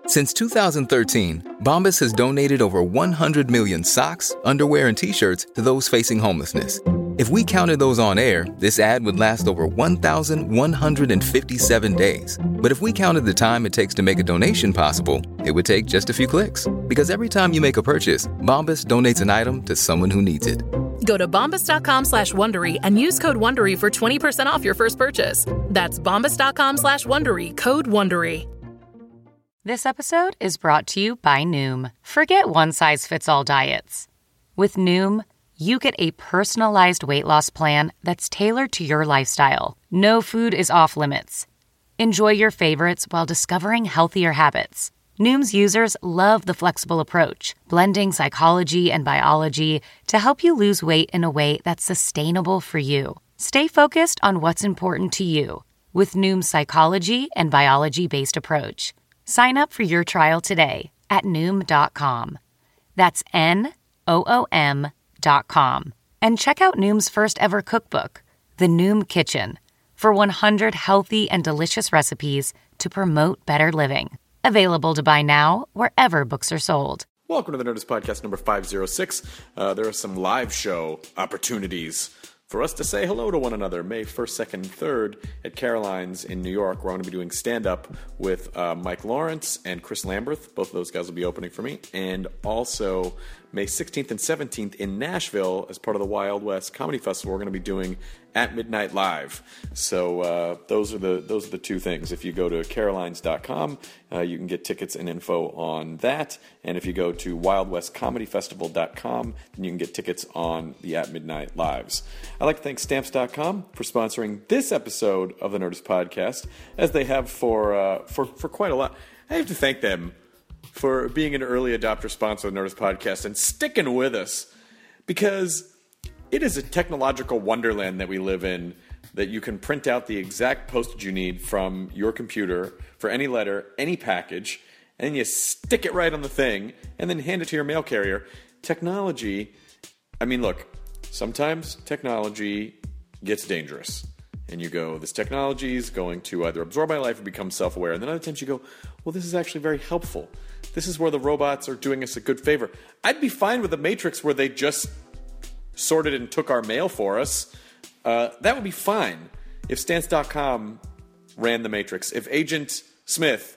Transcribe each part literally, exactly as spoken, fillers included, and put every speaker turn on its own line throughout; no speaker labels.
Since two thousand thirteen, Bombas has donated over one hundred million socks, underwear, and T-shirts to those facing homelessness. If we counted those on air, this ad would last over one thousand one hundred fifty-seven days. But if we counted the time it takes to make a donation possible, it would take just a few clicks. Because every time you make a purchase, Bombas donates an item to someone who needs it.
Go to bombas.com slash Wondery and use code Wondery for twenty percent off your first purchase. That's bombas.com slash Wondery, code Wondery.
This episode is brought to you by Noom. Forget one-size-fits-all diets. With Noom, you get a personalized weight loss plan that's tailored to your lifestyle. No food is off limits. Enjoy your favorites while discovering healthier habits. Noom's users love the flexible approach, blending psychology and biology to help you lose weight in a way that's sustainable for you. Stay focused on what's important to you with Noom's psychology and biology-based approach. Sign up for your trial today at Noom dot com. That's N O O M dot com. And check out Noom's first ever cookbook, The Noom Kitchen, for one hundred healthy and delicious recipes to promote better living. Available to buy now wherever books are sold.
Welcome to the Nerdist Podcast number five oh six. Uh, there are some live show opportunities for us to say hello to one another. May first, second, third at Caroline's in New York, where I'm going to be doing stand-up with uh, Mike Lawrence and Chris Lamberth. Both of those guys will be opening for me. And also May sixteenth and seventeenth in Nashville as part of the Wild West Comedy Festival. We're going to be doing At Midnight Live. So uh, those are the those are the two things. If you go to carolines dot com, uh, you can get tickets and info on that. And if you go to wild west comedy festival dot com, then you can get tickets on the At Midnight Lives. I'd like to thank stamps dot com for sponsoring this episode of the Nerdist Podcast, as they have for uh, for for quite a lot. I have to thank them for being an early adopter sponsor of the Nerdist Podcast and sticking with us, because it is a technological wonderland that we live in, that you can print out the exact postage you need from your computer for any letter, any package, and then you stick it right on the thing and then hand it to your mail carrier. Technology, I mean, look, sometimes technology gets dangerous. And you go, this technology is going to either absorb my life or become self-aware. And then other times you go, well, this is actually very helpful. This is where the robots are doing us a good favor. I'd be fine with the Matrix where they just sorted and took our mail for us. Uh, that would be fine if stamps dot com ran the Matrix. If Agent Smith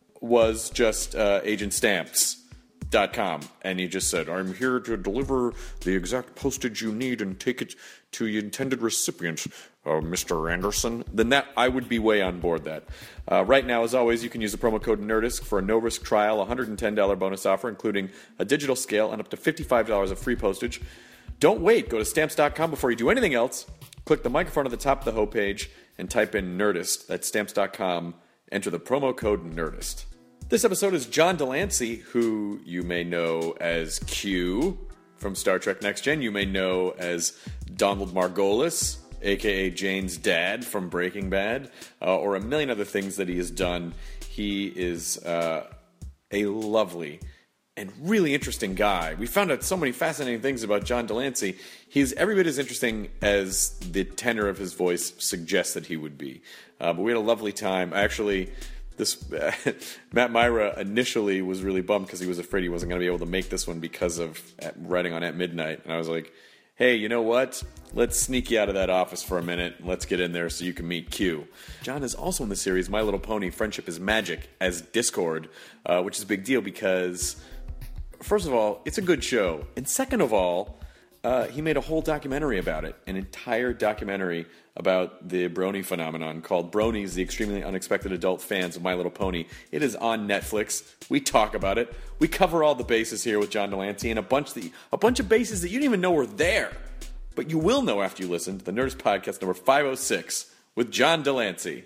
was just uh, agent stamps dot com and he just said, I'm here to deliver the exact postage you need and take it to your intended recipient, uh, Mister Anderson, then that I would be way on board that. Uh, right now, as always, you can use the promo code NERDISC for a no-risk trial, one hundred ten dollars bonus offer, including a digital scale and up to fifty-five dollars of free postage. Don't wait. Go to stamps dot com before you do anything else. Click the microphone at the top of the homepage and type in NERDIST. That's stamps dot com. Enter the promo code NERDIST. This episode is John de Lancie, who you may know as Q from Star Trek Next Gen. You may know as Donald Margolis, a k a. Jane's dad from Breaking Bad, uh, or a million other things that he has done. He is uh, a lovely and really interesting guy. We found out so many fascinating things about John de Lancie. He's every bit as interesting as the tenor of his voice suggests that he would be. Uh, but we had a lovely time. Actually, this uh, Matt Myra initially was really bummed because he was afraid he wasn't going to be able to make this one because of writing on At Midnight. And I was like, hey, you know what? Let's sneak you out of that office for a minute. Let's get in there so you can meet Q. John is also in the series My Little Pony, Friendship is Magic as Discord, uh, which is a big deal because, first of all, it's a good show. And second of all, uh, he made a whole documentary about it, an entire documentary about the Brony phenomenon called Bronies, the Extremely Unexpected Adult Fans of My Little Pony. It is on Netflix. We talk about it. We cover all the bases here with John de Lancie and a bunch, the, a bunch of bases that you didn't even know were there. But you will know after you listen to the Nerdist Podcast number five oh six with John de Lancie.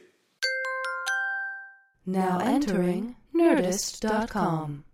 Now entering nerdist dot com.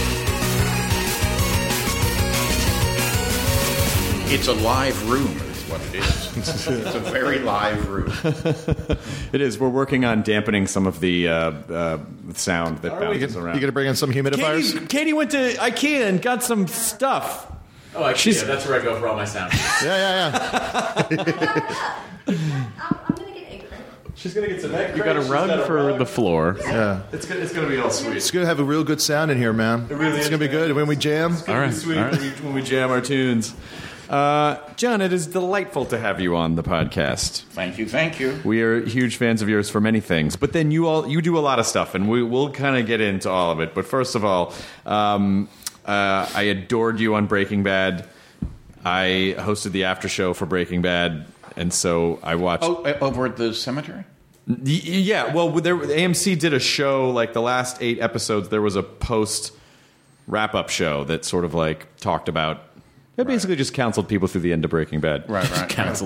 It's a live room. what it is. It's a very live room.
It is. We're working on dampening some of the uh, uh, sound that bounces around.
You going to bring in some humidifiers?
Katie, Katie went to IKEA and got some stuff.
Oh, IKEA.
She's,
that's where I go for all my sound.
yeah, yeah, yeah.
I'm going to get egg crate.
She's going to get some egg crate.
You got to run for the floor.
Yeah.
It's going it's to be all sweet.
It's going to have a real good sound in here, man. It
really
it's
is,
going to be good when we jam.
It's going to be sweet all right. when, we, when we jam our tunes. Uh, John, it is delightful to have you on the podcast.
Thank you, thank you.
We are huge fans of yours for many things, but then you all you do a lot of stuff, and we, we'll kind of get into all of it. But first of all, um, uh, I adored you on Breaking Bad. I hosted the after show for Breaking Bad, and so I watched.
Oh, uh, over at the cemetery?
Y- yeah, well, there, A M C did a show like the last eight episodes. There was a post wrap up show that sort of like talked about. It basically right. just counseled people through the end of Breaking Bad.
Right, right.
Counseled.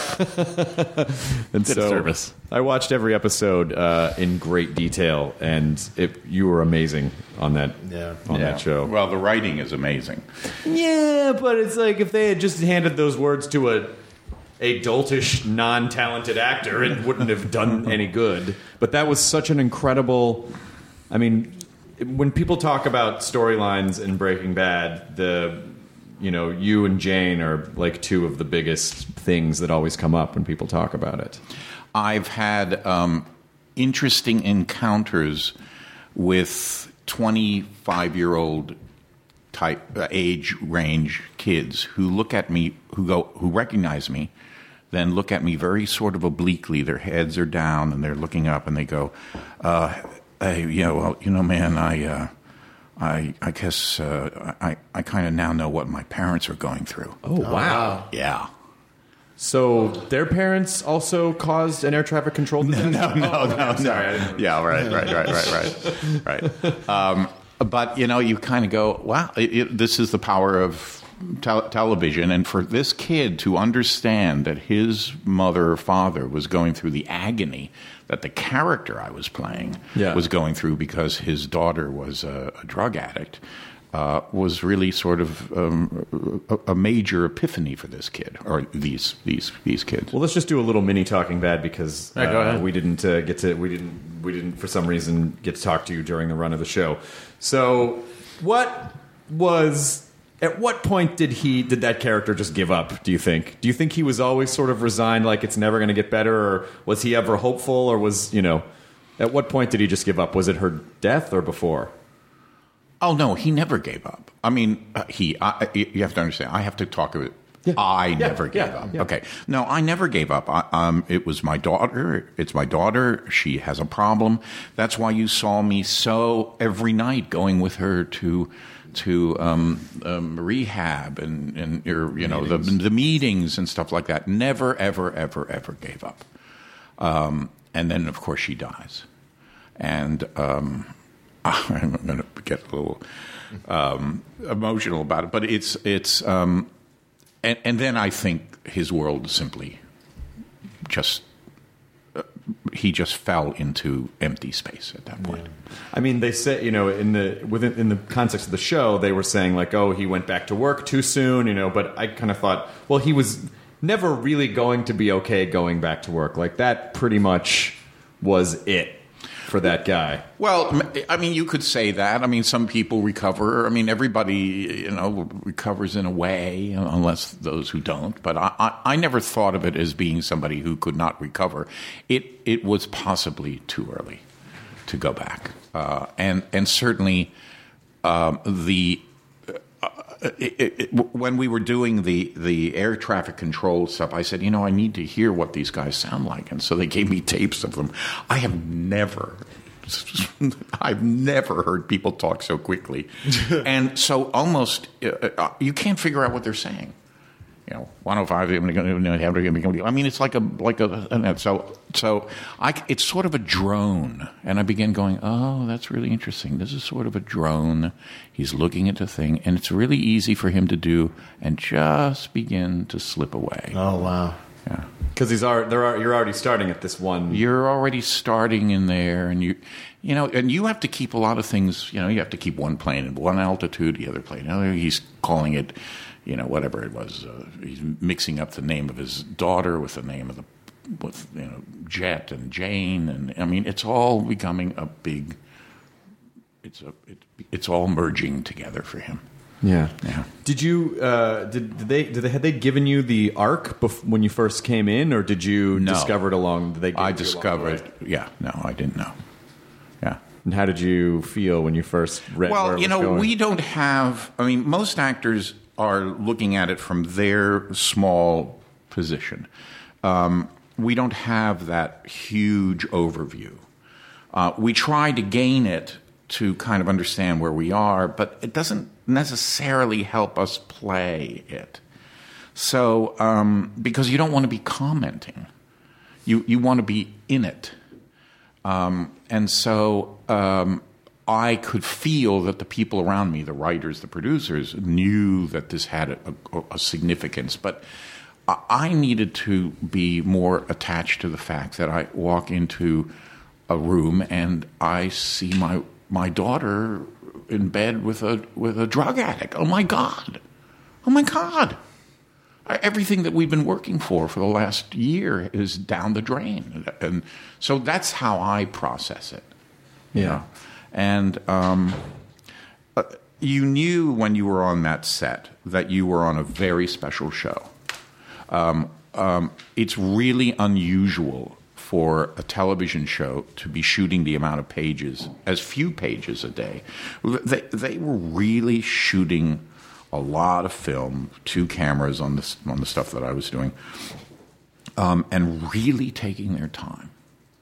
And
Did
so
a service.
I watched every episode uh, in great detail, and it, you were amazing on that
yeah.
on
yeah.
that show.
Well, the writing is amazing.
Yeah, but it's like if they had just handed those words to a a doltish, non-talented actor, it wouldn't have done any good. But that was such an incredible. I mean, when people talk about storylines in Breaking Bad, the you know, you and Jane are like two of the biggest things that always come up when people talk about it.
I've had um, interesting encounters with twenty-five-year-old type uh, age range kids who look at me, who go, who recognize me, then look at me very sort of obliquely. Their heads are down and they're looking up, and they go, uh, "Hey, you know, well, you know, man, I." Uh, I, I guess uh, I, I kind of now know what my parents are going through.
Oh, wow.
Yeah.
So their parents also caused an air traffic control disaster?
No, no,
oh,
no,
okay,
no.
Sorry, I didn't...
Yeah, right, right, right, right, right. right. Um, but, you know, you kind of go, wow, it, it, this is the power of te- television. And for this kid to understand that his mother or father was going through the agony that the character I was playing yeah. was going through because his daughter was a, a drug addict, uh, was really sort of um, a, a major epiphany for this kid, or these these these kids.
Well, let's just do a little mini Talking Bad because
right, go
uh,
ahead.
we didn't uh, get to we didn't we didn't for some reason get to talk to you during the run of the show. So, what was at what point did he did that character just give up, do you think? Do you think he was always sort of resigned, like it's never going to get better, or was he ever hopeful, or was, you know, at what point did he just give up? Was it her death or before?
Oh, no, he never gave up. I mean, uh, he, I, you have to understand, I have to talk about it. Yeah. I yeah. never gave yeah. up. Yeah. Okay. No, I never gave up. I, um, it was my daughter. It's my daughter. She has a problem. That's why you saw me so every night going with her to to um, um, rehab and, and your, you know, the, the meetings and stuff like that. Never, ever, ever, ever gave up. Um, and then, of course, she dies. And um, I'm going to get a little um, emotional about it. But it's, it's um, and, and then I think his world simply just, uh, he just fell into empty space at that point.
Yeah. I mean, they say, you know, in the within in the context of the show, they were saying like, oh, he went back to work too soon, you know. But I kind of thought, well, he was never really going to be okay going back to work. Like that pretty much was it for that guy.
Well, I mean, you could say that. I mean, some people recover. I mean, everybody, you know, recovers in a way, unless those who don't. But I, I, I never thought of it as being somebody who could not recover. It it was possibly too early to go back, uh, and and certainly um, the. Uh, it, it, it, when we were doing the, the air traffic control stuff, I said, you know, I need to hear what these guys sound like. And so they gave me tapes of them. I have never, I've never heard people talk so quickly. And so almost, uh, you can't figure out what they're saying. You know, one oh five. I mean, it's like a like a. So so I. It's sort of a drone, and I began going, oh, that's really interesting. This is sort of a drone. He's looking at the thing, and it's really easy for him to do, and just begin to slip away.
Oh wow.
Yeah.
Because these are there are you're already starting at this one.
You're already starting in there, and you, you know, and you have to keep a lot of things. You know, you have to keep one plane at one altitude, the other plane. You know, he's calling it, you know, whatever it was. Uh, he's mixing up the name of his daughter with the name of the, with you know, Jet and Jane, and I mean, it's all becoming a big. It's a it, it's all merging together for him.
Yeah.
Yeah.
Did you uh, did, did they did they had they given you the arc bef- when you first came in, or did you
No.
discover it along? Did they give
I
it to you along the
discovered.
way?
Yeah. No, I didn't know. Yeah.
And how did you feel when you first read? where
Well,
it
you
was
know,
going?
we don't have. I mean, most actors are looking at it from their small position. Um, we don't have that huge overview. Uh, we try to gain it to kind of understand where we are, but it doesn't necessarily help us play it. So, um, because you don't want to be commenting, you you want to be in it, um, and so um, I could feel that the people around me, the writers, the producers, knew that this had a, a, a significance, but I needed to be more attached to the fact that I walk into a room and I see my my daughter in bed with a with a drug addict. Oh my God! Oh my God! Everything that we've been working for for the last year is down the drain, and so that's how I process it.
Yeah,
you know? And um, uh, you knew when you were on that set that you were on a very special show. Um, um, it's really unusual for a television show to be shooting the amount of pages, as few pages a day. They, they were really shooting a lot of film, two cameras on the, on the stuff that I was doing, um, and really taking their time.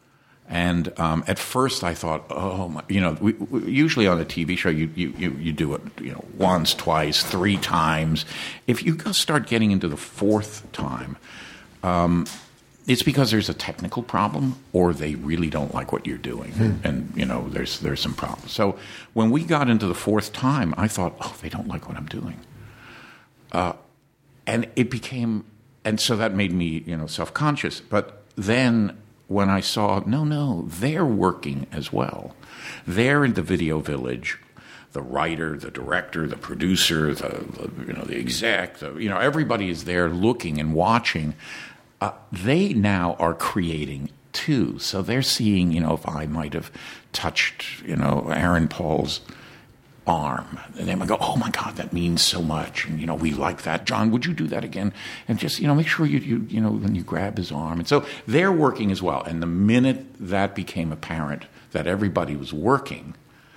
And um, at first I thought, oh, my, you know, we, we, usually on a T V show you, you, you, you do it, you know, once, twice, three times. If you start getting into the fourth time, um, it's because there's a technical problem, or they really don't like what you're doing, hmm. and you know there's there's some problems. So when we got into the fourth time, I thought, oh, they don't like what I'm doing, uh, and it became, and so that made me you know self-conscious. But then when I saw, no, no, they're working as well. They're in the video village. The writer, the director, the producer, the, the you know the exec, the, you know everybody is there looking and watching. Uh, they now are creating too, so they're seeing, you know, if I might have touched, you know, Aaron Paul's arm, and they might go, "Oh my God, that means so much," and you know, we like that. John, would you do that again? And just you know, make sure you you you know when you grab his arm, and so they're working as well. And the minute that became apparent that everybody was working,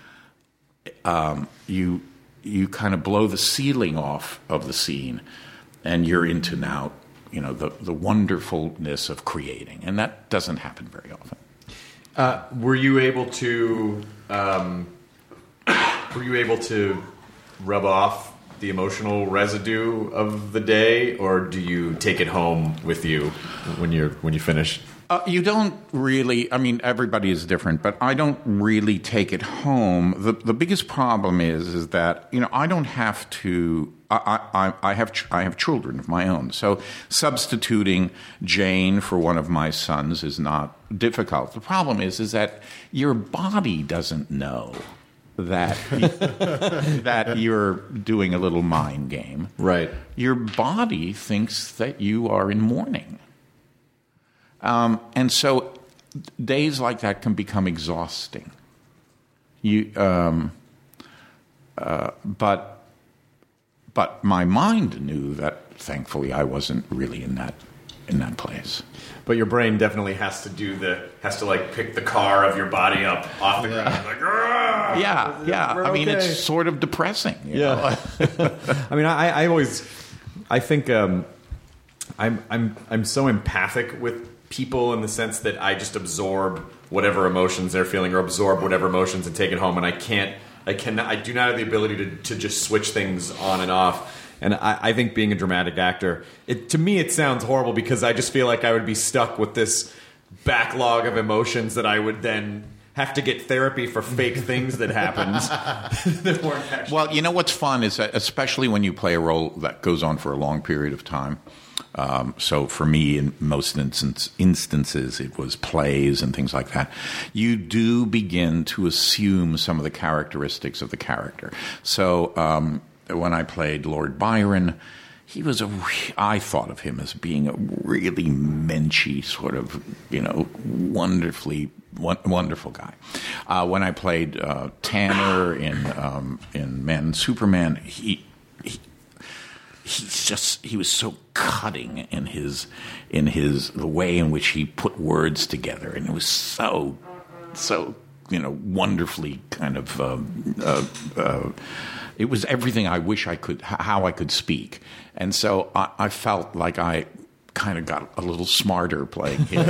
um, you you kind of blow the ceiling off of the scene, and you're into now. You know, the, the wonderfulness of creating. And that doesn't happen very often.
Uh, were you able to um, were you able to rub off the emotional residue of the day, or do you take it home with you when you're when you finish?
Uh, you don't really, I mean, everybody is different, but I don't really take it home. The the biggest problem is is that, you know, I don't have to, I, I, I have I have children of my own. So substituting Jane for one of my sons is not difficult. The problem is is that your body doesn't know that that you're doing a little mind game.
Right.
Your body thinks that you are in mourning. Um, and so days like that can become exhausting. You, um, uh, but, but my mind knew that. Thankfully, I wasn't really in that in that place.
But your brain definitely has to do the has to like pick the car of your body up off the ground. Like, Argh!
yeah, yeah.
We're
I mean,
okay.
it's sort of depressing. You
yeah.
know?
I mean, I, I always, I think um, I'm I'm I'm so empathic with people in the sense that I just absorb whatever emotions they're feeling, or absorb whatever emotions and take it home, and I can't, I cannot, I do not have the ability to, to just switch things on and off. And I, I think being a dramatic actor, it, to me it sounds horrible because I just feel like I would be stuck with this backlog of emotions that I would then have to get therapy for fake things that happened that weren't actually.
Well, you know what's fun is that, especially when you play a role that goes on for a long period of time, Um, so for me, in most instance, instances, it was plays and things like that. You do begin to assume some of the characteristics of the character. So um, when I played Lord Byron, he was a. Re- I thought of him as being a really menschy sort of, you know, wonderfully wonderful guy. Uh, when I played uh, Tanner in um, in Man and Superman, he. he He's just he was so cutting in his in his the way in which he put words together, and it was so so you know wonderfully kind of um, uh, uh, it was everything I wish I could how I could speak, and so I, I felt like I kind of got a little smarter playing him.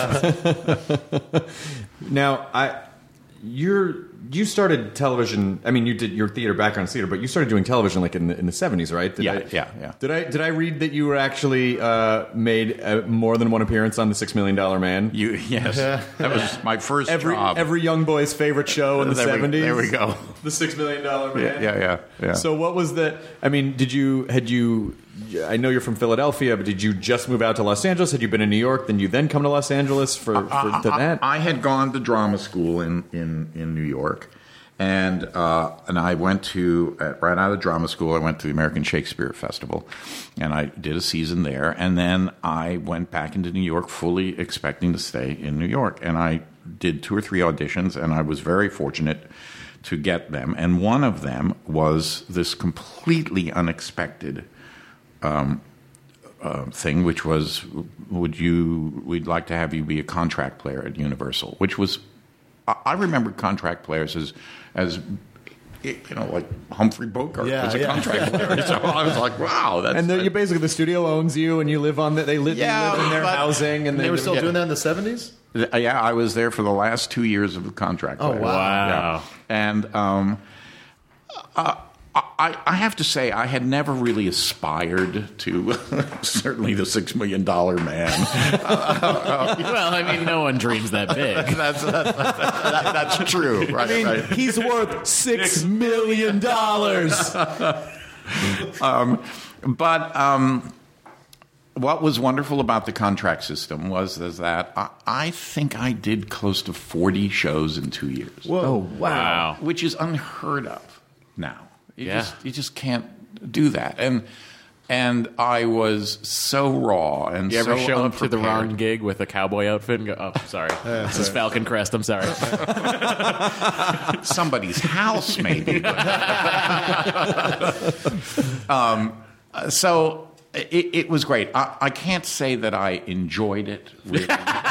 Now I you're. You started television. I mean, you did your theater background theater, but you started doing television like in the in the seventies, right? Did
yeah,
I,
yeah, yeah.
Did I did I read that you were actually uh, made uh, more than one appearance on the Six Million Dollar Man?
You yes, that was my first
every
job.
every young boy's favorite show in the
there
seventies.
We, there we go.
The Six Million Dollar Man.
Yeah, yeah, yeah, yeah.
So what was the? I mean, did you had you? I know you're from Philadelphia, but did you just move out to Los Angeles? Had you been in New York? Then you then come to Los Angeles for, for
I,
to
I,
that?
I had gone to drama school in in, in New York. And uh, and I went to, uh, right out of drama school, I went to the American Shakespeare Festival, and I did a season there. And then I went back into New York fully expecting to stay in New York. And I did two or three auditions, and I was very fortunate to get them. And one of them was this completely unexpected um, uh, thing, which was, would you, we'd like to have you be a contract player at Universal, which was, I remember contract players as, as you know, like Humphrey Bogart
yeah,
was a
yeah.
contract player. So I was like, wow. That's,
and you basically, the studio owns you, and you live on the, they live,
yeah,
you live in their
but,
housing. And
they, they were still
yeah.
doing that in the seventies?
Yeah, I was there for the last two years of the contract
Oh,
player.
wow.
Wow.
Yeah. And um, uh, I, I have to say, I had never really aspired to certainly the Six Million Dollar Man.
Well, I mean, no one dreams that big.
that's, that's, that, that's true, right?
I mean,
right.
he's worth six million dollars.
um, but um, what was wonderful about the contract system was is that I, I think I did close to forty shows in two years.
Whoa.
Oh,
Wow.
Which is unheard of now. You
Yeah.
just you just can't do that. And and I was so raw and
You ever
so
show up to the
unprepared.
wrong gig with a cowboy outfit and go, oh, sorry. This is Falcon Crest. I'm sorry.
Somebody's house, maybe. um, so it, it was great. I, I can't say that I enjoyed it, really.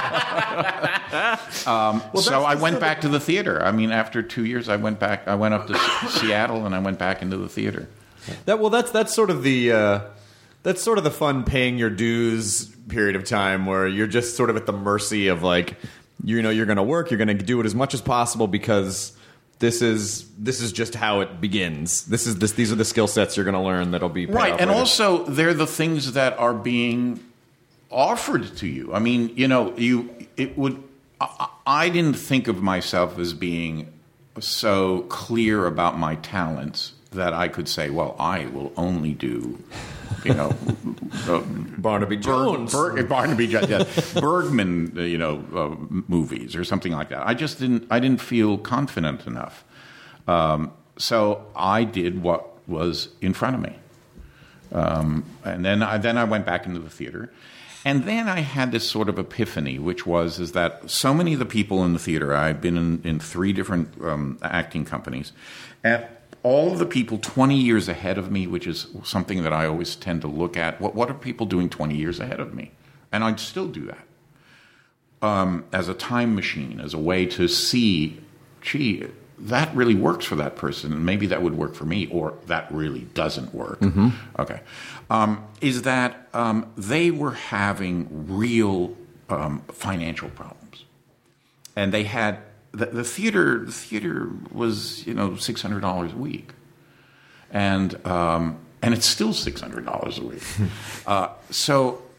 um, so I went back to the theater. I mean, after two years, I went back. I went up to S- Seattle, and I went back into the theater.
That well, that's that's sort of the uh, that's sort of the fun paying your dues period of time where you're just sort of at the mercy of like you know you're going to work, you're going to do it as much as possible because this is this is just how it begins. This is this these are the skill sets you're going to learn that'll be paid
Right,
off
and
later.
also they're the things that are being offered to you. I mean, you know, you it would. I, I didn't think of myself as being so clear about my talents that I could say, well, I will only do, you know, uh,
Barnaby Jones,
Berg, Berg, Barnaby Jones, yeah, Bergman, you know, uh, movies or something like that. I just didn't. I didn't feel confident enough. Um, so I did what was in front of me, um, and then I, then I went back into the theater. And then I had this sort of epiphany, which was is that so many of the people in the theater, I've been in, in three different um, acting companies, and all of the people twenty years ahead of me, which is something that I always tend to look at, what, what are people doing twenty years ahead of me? And I'd still do that um, as a time machine, as a way to see, gee, that really works for that person, and maybe that would work for me, or that really doesn't work. Mm-hmm. Okay. Um, is that um, they were having real um, financial problems. And they had, the, the theater the theater was, you know, six hundred dollars a week. And, um, and it's still six hundred dollars a week. uh, so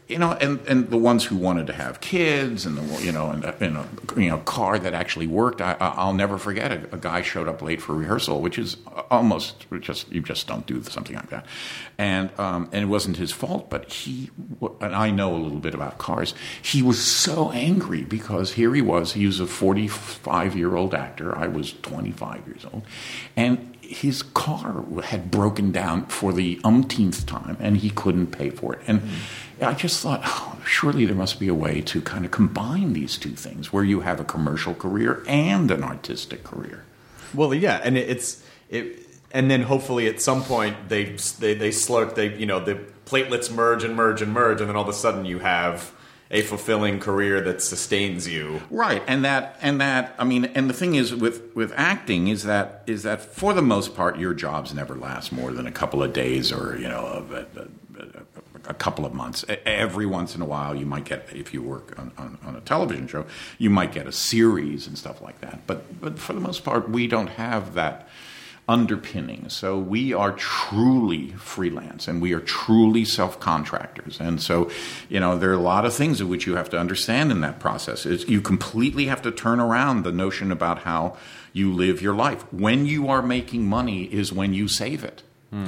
you know, and, and the ones who wanted to have kids, and the you know, and a, and a you know car that actually worked. I, I'll never forget a, a guy showed up late for rehearsal, which is almost just you just don't do something like that, and um, and it wasn't his fault, but he and I know a little bit about cars. He was so angry because here he was. He was a forty-five year old actor. I was twenty-five years old, and his car had broken down for the umpteenth time, and he couldn't pay for it. And I just thought, oh, surely there must be a way to kind of combine these two things, where you have a commercial career and an artistic career.
Well, yeah, and it, it's it, and then hopefully at some point they they they slurp they you know the platelets merge and merge and merge, and then all of a sudden you have a fulfilling career that sustains you.
Right, and that and that I mean, and the thing is with, with acting is that is that for the most part your jobs never last more than a couple of days or you know a, a, a, a couple of months. Every once in a while you might get, if you work on, on, on a television show, you might get a series and stuff like that. But but for the most part we don't have that underpinning. So we are truly freelance and we are truly self-contractors. And so, you know, there are a lot of things in which you have to understand in that process. It's, you completely have to turn around the notion about how you live your life. When you are making money is when you save it.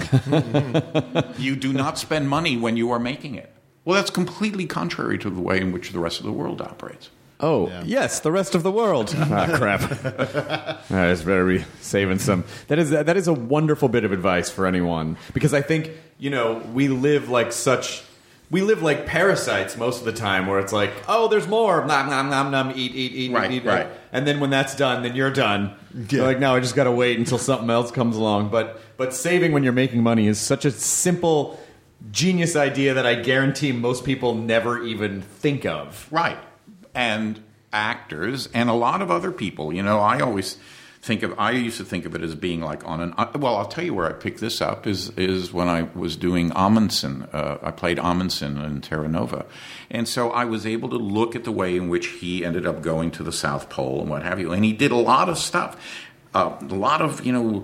Mm. You do not spend money when you are making it. Well, that's completely contrary to the way in which the rest of the world operates.
Oh, yeah. Yes, the rest of the world. Ah, crap. That is very saving some. That is that is a wonderful bit of advice for anyone, because I think, you know, we live like such we live like parasites most of the time, where it's like, oh, there's more, nom nom nom nom, eat eat eat
right,
eat,
right.
And then when that's done, then you're done. Yeah. Like, now I just got to wait until something else comes along. But but saving when you're making money is such a simple, genius idea that I guarantee most people never even think of.
Right. And actors and a lot of other people, you know, I always think of, I used to think of it as being like on an, well, I'll tell you where I picked this up is is when I was doing Amundsen. Uh, I played Amundsen in Terra Nova. And so I was able to look at the way in which he ended up going to the South Pole and what have you. And he did a lot of stuff. Uh, a lot of, you know,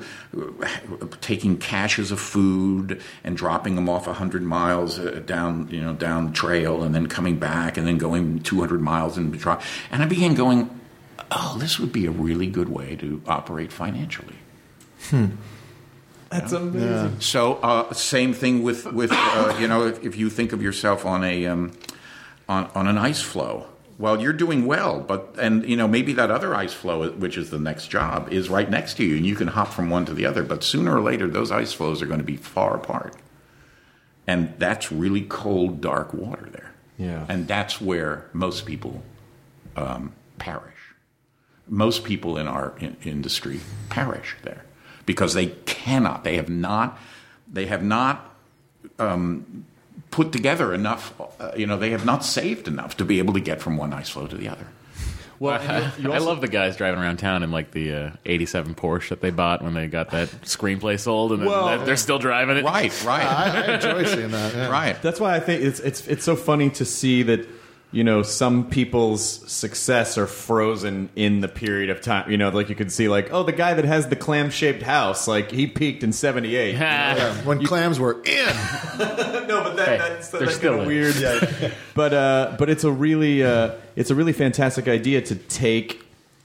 taking caches of food and dropping them off one hundred miles uh, down, you know, down the trail, and then coming back and then going two hundred miles and drop. And I began going, oh, this would be a really good way to operate financially.
Hmm.
That's amazing. Yeah.
So, uh, same thing with, with uh, you know, if, if you think of yourself on a um, on, on an ice floe. Well, you're doing well, but, and, you know, maybe that other ice floe, which is the next job, is right next to you, and you can hop from one to the other. But sooner or later, those ice floes are going to be far apart. And that's really cold, dark water there.
Yeah.
And that's where most people um, perish. Most people in our in- industry perish there because they cannot, they have not, they have not, um, put together enough, uh, you know, they have not saved enough to be able to get from one ice floe to the other.
Well, I, I love the guys driving around town in like the uh, eighty-seven Porsche that they bought when they got that screenplay sold, and then
well,
they're still driving it.
Right, right.
I, I enjoy seeing that. Yeah.
Right.
That's why I think it's it's it's so funny to see that, you know, some people's success are frozen in the period of time. You know, like you could see, like, oh, the guy that has the clam-shaped house, like, he peaked in seventy-eight. You know?
Yeah, when you, clams were in.
No, but that,
Hey,
that's,
they're
that's
still
kind of
in.
weird. Yeah. But uh, but it's a really uh, it's a really fantastic idea to take.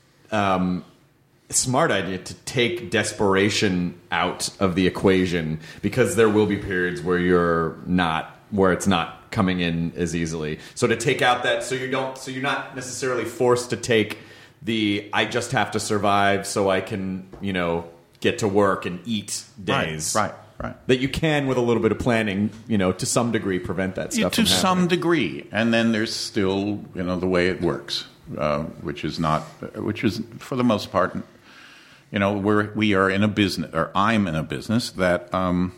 Um, smart idea to take desperation out of the equation, because there will be periods where you're not, where it's not coming in as easily. So to take out that, so you don't, so you're not necessarily forced to take the I just have to survive so I can, you know, get to work and eat days.
Right, right. Right.
That you can, with a little bit of planning, you know, to some degree, prevent that stuff.
Yeah, to
from
some
happening.
degree, and then there's still, you know, the way it works, uh, which is not, which is for the most part, you know, we're we are in a business, or I'm in a business that um,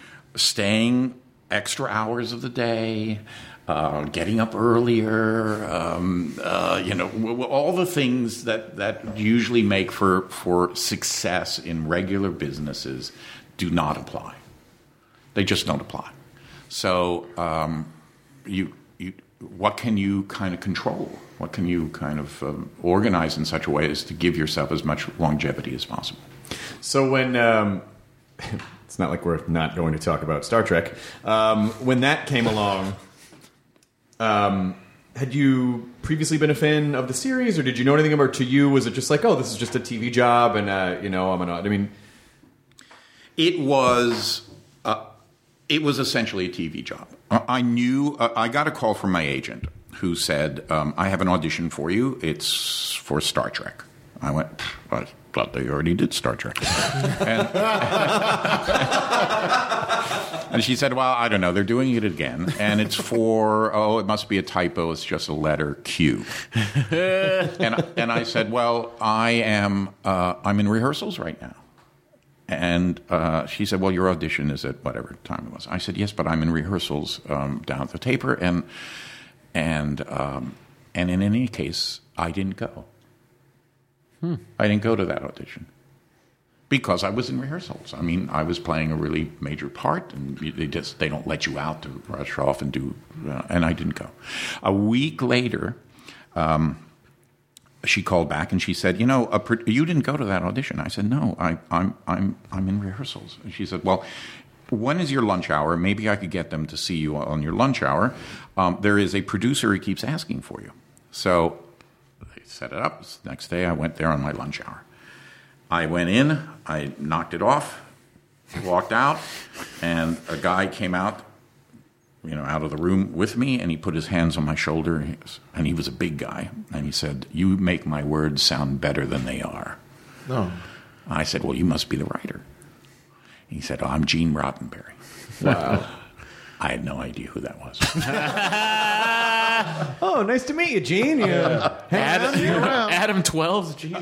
staying extra hours of the day, uh, getting up earlier, um, uh, you know, w- w- all the things that that usually make for for success in regular businesses do not apply. They just don't apply. So um, you, you, what can you kind of control? What can you kind of um, organize in such a way as to give yourself as much longevity as possible?
So when um, it's not like we're not going to talk about Star Trek. Um, when that came along, Um, had you previously been a fan of the series, or did you know anything about it? To you, was it just like, oh, this is just a T V job, and uh, you know, I'm gonna. I mean,
it was. Uh, it was essentially a T V job. I knew. Uh, I got a call from my agent who said, um, "I have an audition for you. It's for Star Trek." I went, I thought they already did Star Trek. and, and she said, well, I don't know. They're doing it again. And it's for, oh, it must be a typo. It's just a letter Q. and, and I said, well, I am, uh, I'm in rehearsals right now. And uh, she said, well, your audition is at whatever time it was. I said, yes, but I'm in rehearsals um, down at the Taper. And, and, um, and in any case, I didn't go. Hmm. I didn't go to that audition because I was in rehearsals. I mean, I was playing a really major part, and they just they don't let you out to rush off and do. Uh, and I didn't go. A week later, um, she called back and she said, "You know, a pro- you didn't go to that audition." I said, "No, I, I'm I'm I'm in rehearsals." And she said, "Well, when is your lunch hour? Maybe I could get them to see you on your lunch hour. Um, there is a producer who keeps asking for you." So set it up. Next day, I went there on my lunch hour. I went in, I knocked it off, walked out, and a guy came out, you know, out of the room with me, and he put his hands on my shoulder, and he was a big guy, and he said, "You make my words sound better than they are."
No.
I said, "Well, you must be the writer." He said, "Oh, I'm Gene Roddenberry."
Wow.
I had no idea who that was.
Oh, nice to meet you, Gene. You, uh,
Adam, Adam twelve's Gene.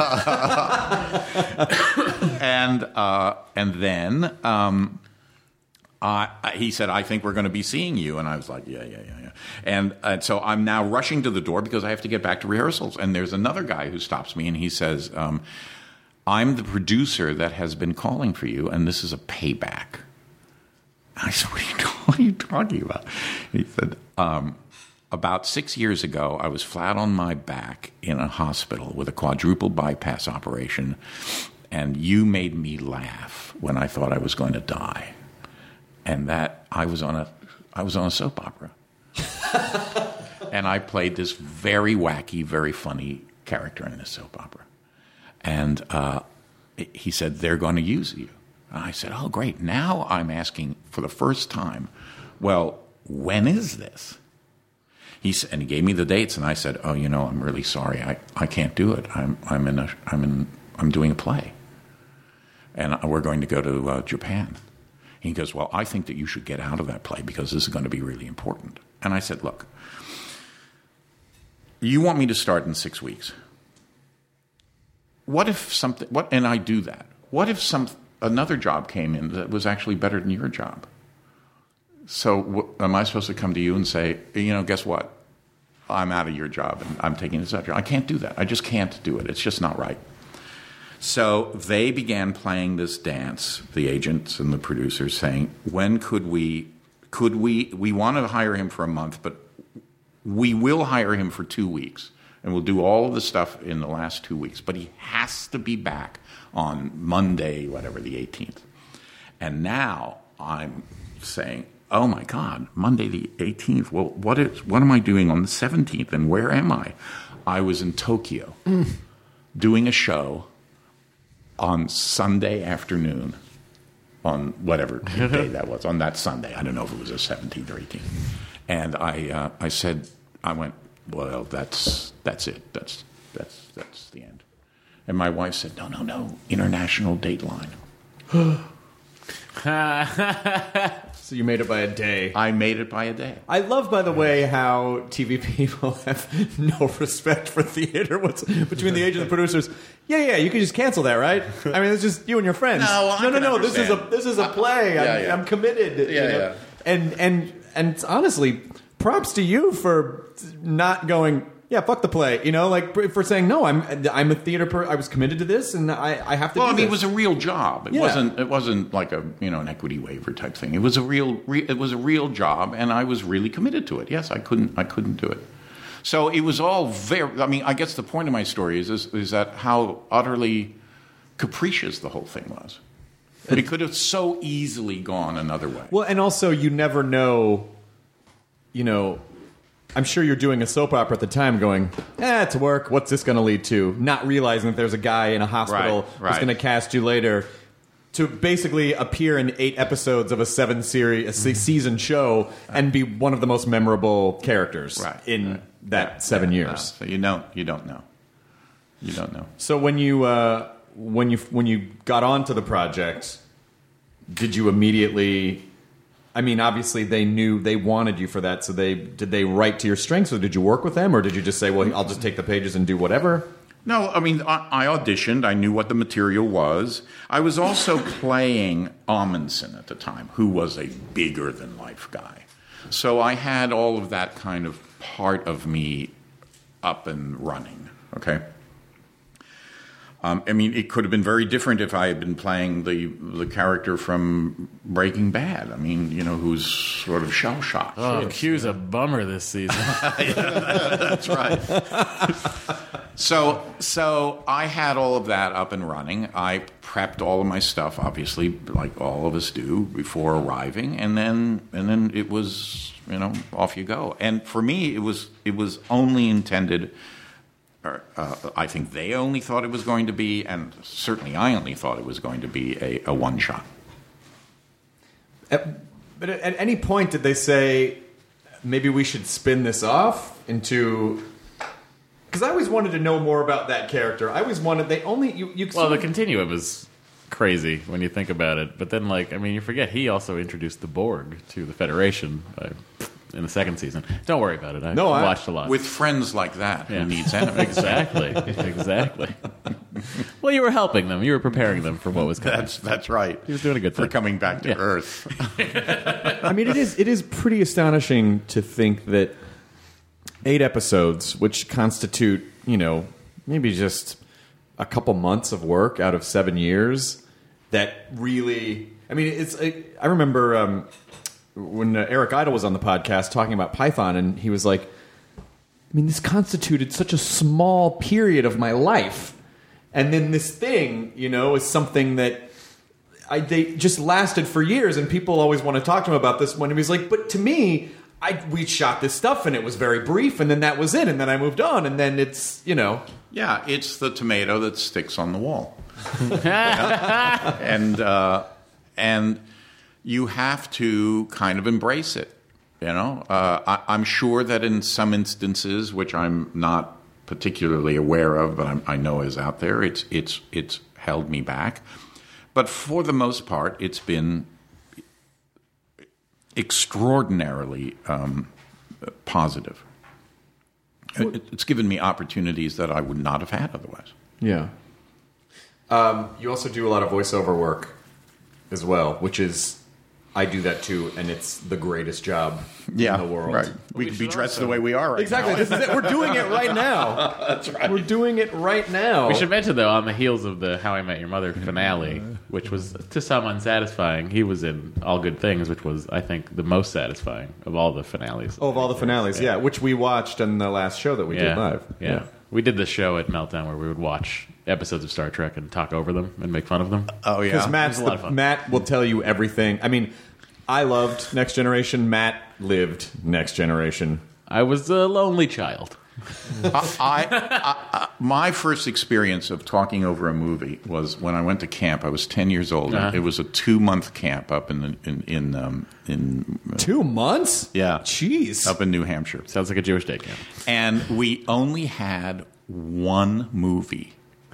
and uh, and then um, I, he said, "I think we're going to be seeing you." And I was like, "Yeah, yeah, yeah, yeah." And uh, so I'm now rushing to the door because I have to get back to rehearsals. And there's another guy who stops me, and he says, um, "I'm the producer that has been calling for you, and this is a payback." I said, what are, you, what are you talking about? He said, um, about six years ago, I was flat on my back in a hospital with a quadruple bypass operation, and you made me laugh when I thought I was going to die. And that I was on a, I was on a soap opera. And I played this very wacky, very funny character in this soap opera. And uh, he said, they're going to use you. I said, oh, great. Now I'm asking for the first time, well, when is this? He said, and he gave me the dates, and I said, oh, you know, I'm really sorry. I, I can't do it. I'm I'm in a I'm in I'm doing a play, and we're going to go to uh, Japan. He goes, well, I think that you should get out of that play because this is going to be really important. And I said, look, you want me to start in six weeks. What if something? What? And I do that. What if some another job came in that was actually better than your job? So w- am I supposed to come to you and say, you know, guess what? I'm out of your job and I'm taking this other job. I can't do that. I just can't do it. It's just not right. So they began playing this dance, the agents and the producers, saying, when could we, could we, we want to hire him for a month, but we will hire him for two weeks. And we'll do all of the stuff in the last two weeks. But he has to be back on Monday, whatever, the eighteenth. And now I'm saying, oh, my God, Monday the eighteenth. Well, what is what am I doing on the seventeenth, and where am I? I was in Tokyo mm. doing a show on Sunday afternoon, on whatever day that was, on that Sunday. I don't know if it was the seventeenth or eighteenth. And I uh, I said, I went, well, that's that's it. That's that's that's the end. And my wife said, no, no, no, international Dateline.
So you made it by a day.
I made it by a day.
I love, by the way, how T V people have no respect for theater. What's between the agent and the producers? Yeah, yeah, you can just cancel that, right? I mean, it's just you and your friends.
No, I
no, no, no.
understand.
This is a this is a play.
Yeah,
I'm,
yeah.
I'm committed.
Yeah,
you know?
yeah.
And and and honestly, props to you for not going, yeah, fuck the play. You know, like for saying no. I'm I'm a theater. Per- I was committed to this, and I, I have to.
Well,
do
I mean,
this.
it was a real job. It
Yeah.
wasn't. It wasn't like a you know an equity waiver type thing. It was a real. Re- it was a real job, and I was really committed to it. Yes, I couldn't. I couldn't do it. So it was all very. I mean, I guess the point of my story is is, is that how utterly capricious the whole thing was. But it could have so easily gone another way.
Well, and also you never know, you know, I'm sure you're doing a soap opera at the time going, eh, it's work. What's this going to lead to? Not realizing that there's a guy in a hospital
Right, right.
who's going to cast you later to basically appear in eight episodes of a seven series, a se- season show and be one of the most memorable characters
Right.
in
Right.
that
Yeah.
seven
Yeah.
years.
So you don't, you don't know. You don't know.
So when you uh, when you when you got onto the project, did you immediately? I mean, obviously they knew they wanted you for that. So they did they write to your strengths, or did you work with them, or did you just say, "Well, I'll just take the pages and do whatever"?
No, I mean, I, I auditioned. I knew what the material was. I was also playing Amundsen at the time, who was a bigger-than-life guy. So I had all of that kind of part of me up and running, okay? Um, I mean, it could have been very different if I had been playing the the character from Breaking Bad. I mean, you know, who's sort of shell-shocked.
Oh, Q's a bummer this season.
That's right. So, so I had all of that up and running. I prepped all of my stuff, obviously, like all of us do, before arriving, and then and then it was, you know, off you go. And for me, it was it was only intended. Or, uh, I think they only thought it was going to be, and certainly I only thought it was going to be a, a one shot.
At, but at any point, did they say maybe we should spin this off into? Because I always wanted to know more about that character. I always wanted they only you. you
Well, the continuum is crazy when you think about it. But then, like, I mean, you forget he also introduced the Borg to the Federation by, in the second season. Don't worry about it. I
No, I-
watched a lot.
With friends like that,
Yeah.
who needs enemies?
Exactly. Exactly. Well, you were helping them. You were preparing them for what was coming.
That's that's right.
He was doing a good
for
thing.
coming back to
Yeah.
Earth.
I mean, it is it is pretty astonishing to think that eight episodes, which constitute, you know, maybe just a couple months of work out of seven years, that really. I mean, it's. I, I remember um, when uh, Eric Idle was on the podcast talking about Python, and he was like, "I mean, this constituted such a small period of my life, and then this thing, you know, is something that." I, they just lasted for years, and people always want to talk to him about this one. And he's like, but to me, I we shot this stuff, and it was very brief, and then that was it, and then I moved on, and then it's, you know.
Yeah, it's the tomato that sticks on the wall. and uh, and you have to kind of embrace it. You know, uh, I, I'm sure that in some instances, which I'm not particularly aware of, but I'm, I know is out there, it's it's it's held me back. But for the most part, it's been extraordinarily um, positive. It, it's given me opportunities that I would not have had otherwise.
Yeah. Um, you also do a lot of voiceover work as well, which is, I do that too, and it's the greatest job
Yeah,
in the world.
right. We,
we
could be
should
dressed
also-
the way we are right
Exactly.
now.
This is it. We're doing it right now.
That's right.
We're doing it right now.
We should mention, though, on the heels of the How I Met Your Mother finale, which was to some unsatisfying, he was in All Good Things, which was, I think, the most satisfying of all the finales.
Oh, of all the finales, yeah. which we watched in the last show that we
yeah.
did live.
Yeah. We did this show at Meltdown where we would watch episodes of Star Trek and talk over them and make fun of them.
Oh, yeah.
Because Matt's
It was a lot
the-
of fun.
Matt will tell you everything. I mean, I loved Next Generation. Matt lived Next Generation.
I was a lonely child.
I, I, I, my first experience of talking over a movie was when I went to camp. I was ten years old.
Uh-huh.
It was a two-month camp up in the, in in um, in
Two months?
yeah,
Jeez.
up in New Hampshire.
Sounds like a Jewish day camp.
And we only had one movie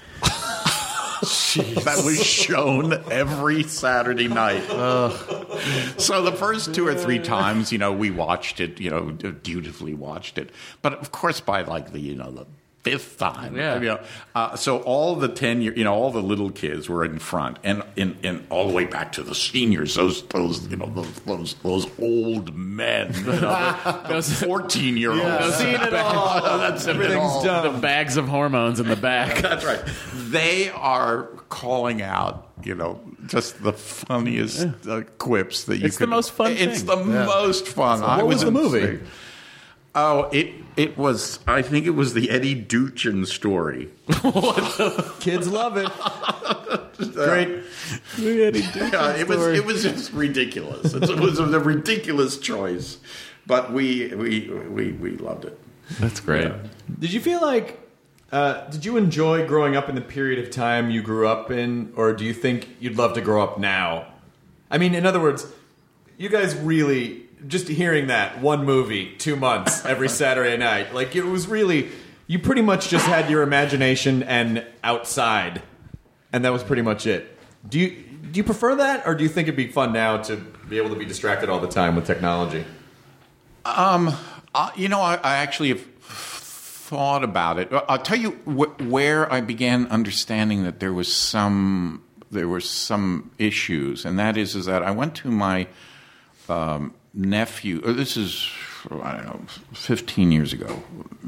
that was shown every Saturday night. So the first two or three times, you know, we watched it, you know, dutifully watched it. But of course, by like the, you know, the fifth time,
Yeah.
you know, uh, so all the ten year, you know, all the little kids were in front, and in, in all the way back to the seniors, those those you know those those, those old men, you know, those fourteen year olds.
Seen it all.
That's
Everything's done.
The bags of hormones in the back.
That's right. They are calling out, you know, just the funniest uh, quips that you
It's
could.
the most fun
It's
thing.
the most fun. I
what was the movie?
insane. Oh, it it was. I think it was the Eddie Duchin story.
Kids love it.
Great. Yeah, it was. It was just ridiculous. It was a ridiculous choice. but we we we we loved it.
That's great.
Yeah. Did you feel like? Uh, did you enjoy growing up in the period of time you grew up in, or do you think you'd love to grow up now? I mean, in other words, you guys really just hearing that one movie, two months every Saturday night, like it was really. You pretty much just had your imagination and outside, and that was pretty much it. Do you do you prefer that, or do you think it'd be fun now to be able to be distracted all the time with technology?
Um, uh, you know, I, I actually have thought about it. I'll tell you wh- where I began understanding that there was some there were some issues, and that is is that I went to my um, nephew. This is. I don't know, fifteen years ago.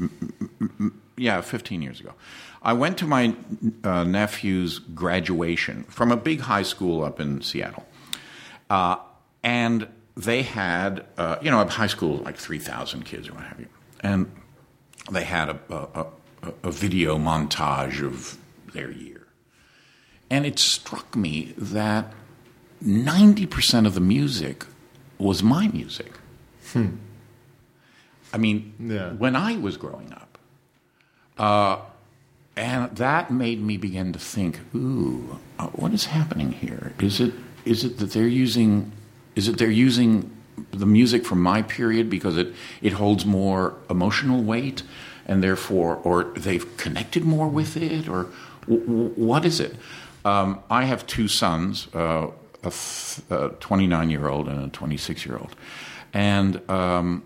Yeah, fifteen years ago. I went to my uh, nephew's graduation from a big high school up in Seattle. Uh, and they had, uh, you know, a high school, like three thousand kids or what have you. And they had a, a, a, a video montage of their year. And it struck me that ninety percent of the music was my music.
Hmm.
I mean,
yeah.
when I was growing up, uh, and that made me begin to think, ooh, uh, what is happening here? Is it is it that they're using is it they're using the music from my period because it, it holds more emotional weight, and therefore, or they've connected more with it, or w- w- what is it? Um, I have two sons, uh, a twenty-nine-year-old and a twenty-six-year-old, and um,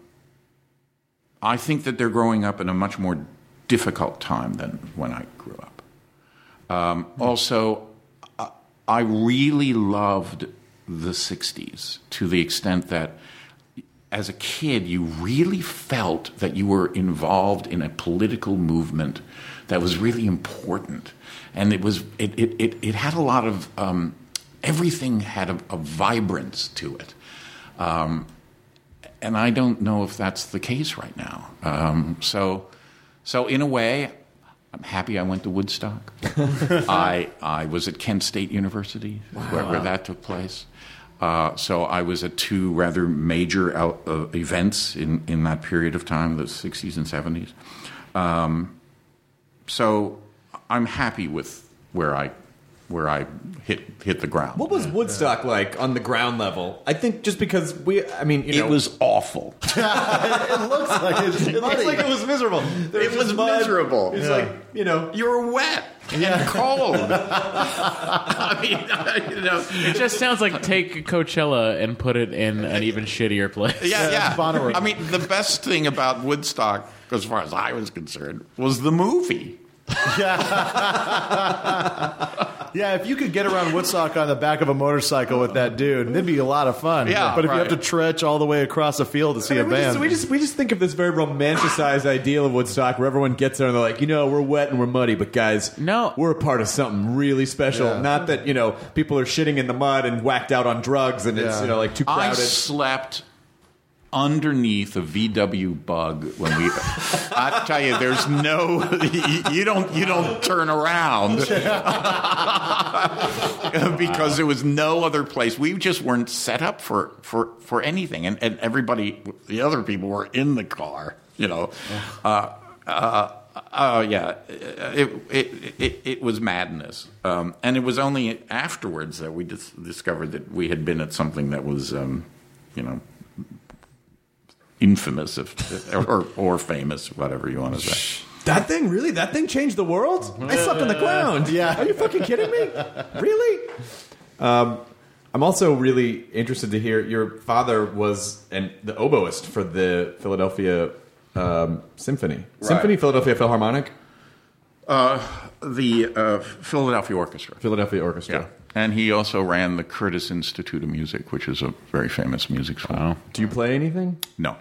I think that they're growing up in a much more difficult time than when I grew up. Um, also, I really loved the sixties to the extent that as a kid, you really felt that you were involved in a political movement that was really important. And it was it it, it, it had a lot of, um, everything had a, a vibrance to it. Um And I don't know if that's the case right now. Um, so, so in a way, I'm happy I went to Woodstock. I I was at Kent State University, wow. where, where that took place. Uh, so I was at two rather major out, uh, events in, in that period of time, the sixties and seventies. Um, so I'm happy with where I where I hit hit the ground.
What was Woodstock like on the ground level? I think just because we, I mean, you know,
it was awful.
it looks like it,
it looks like it was miserable. There
it was, was miserable.
It's
yeah.
like, you know,
you were wet
yeah.
and cold. I mean, you know,
it just sounds like take Coachella and put it in an even shittier place.
Yeah, yeah. yeah. I mean, the best thing about Woodstock, as far as I was concerned, was the movie.
Yeah. Yeah, if you could get around Woodstock on the back of a motorcycle with that dude, it'd be a lot of fun.
Yeah,
but if
right.
you have to trudge all the way across a field to see
I mean,
a
we
band,
just, we just we just think of this very romanticized ideal of Woodstock, where everyone gets there and they're like, you know, we're wet and we're muddy, but guys,
no,
we're a part of something really special.
Yeah.
Not that, you know, people are shitting in the mud and whacked out on drugs and it's,
Yeah.
you know, like too crowded.
I slept underneath a V W Bug when we. I tell you, there's no. You don't. You don't turn around because there was no other place. We just weren't set up for for, for anything, and and everybody, the other people were in the car. You know. Uh, uh, uh, yeah, it, it it it was madness, um, and it was only afterwards that we dis- discovered that we had been at something that was, um, you know. Infamous, if, or or famous, whatever you want to say.
That thing, really? That thing changed the world? I slept on the ground.
Yeah.
Are you fucking kidding me? Really? Um, I'm also really interested to hear your father was an, the oboist for the Philadelphia um, Symphony.
Right.
Symphony, Philadelphia Philharmonic?
Uh, the uh, Philadelphia Orchestra.
Philadelphia Orchestra.
Yeah. And he also ran the Curtis Institute of Music, which is a very famous music school.
Wow.
Do you play anything?
No.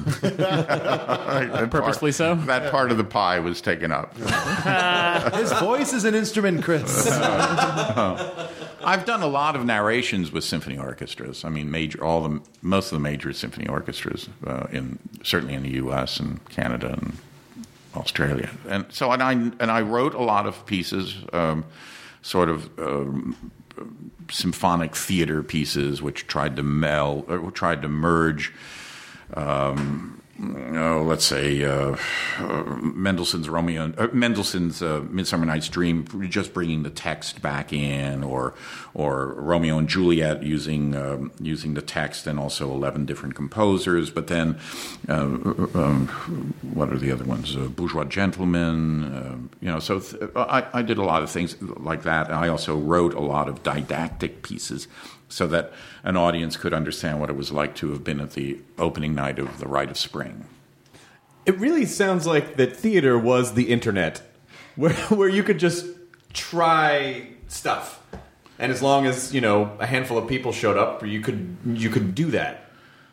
Purposely so?
That part of the pie was taken up.
his voice is an instrument, Chris.
I've done a lot of narrations with symphony orchestras. I mean, major, all the most of the major symphony orchestras uh, in certainly in the U S and Canada and Australia. And so, and I and I wrote a lot of pieces, um, sort of. Um, symphonic theater pieces which tried to meld or tried to merge um, oh, let's say uh, uh, Mendelssohn's Romeo, uh, Mendelssohn's uh, Midsummer Night's Dream, just bringing the text back in, or or Romeo and Juliet using um, using the text and also eleven different composers. But then, uh, um, what are the other ones? Uh, Bourgeois Gentlemen, uh, you know. So th- I, I did a lot of things like that. I also wrote a lot of didactic pieces, so that an audience could understand what it was like to have been at the opening night of The Rite of Spring.
It really sounds like that theater was the internet, where where you could just try stuff, and as long as, you know, a handful of people showed up, you could you could do that.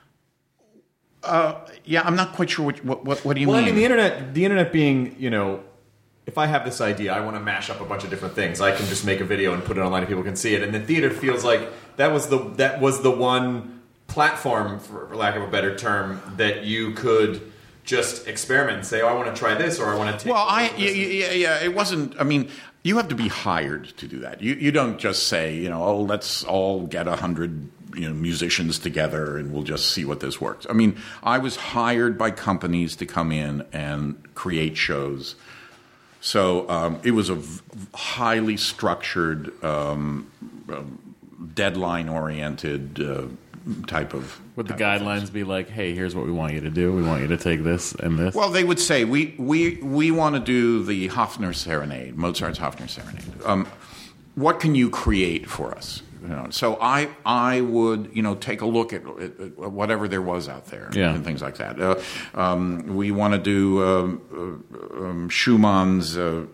Uh, yeah, I'm not quite sure what what what, what do you
well,
mean?
I mean the internet, the internet being, you know, if I have this idea, I want to mash up a bunch of different things. I can just make a video and put it online and people can see it. And the theater feels like that was the that was the one platform, for lack of a better term, that you could just experiment and say, "Oh, I want to try this," or "I want to take."
Well, I yeah, yeah yeah it wasn't. I mean, you have to be hired to do that. You you don't just say, you know, oh, let's all get a hundred, you know, musicians together and we'll just see what this works. I mean, I was hired by companies to come in and create shows. So um, it was a v- highly structured, um, um, deadline-oriented uh, type of.
Would the
type
guidelines
of
be like, "Hey, here's what we want you to do. We want you to take this and this"?
Well, they would say, "We we we want to do the Hofner Serenade, Mozart's Hofner Serenade. Um, what can you create for us?" You know, so I I would, you know, take a look at, at whatever there was out there,
yeah.
and things like that. Uh, um, we want to do um, uh, um, Schumann's uh,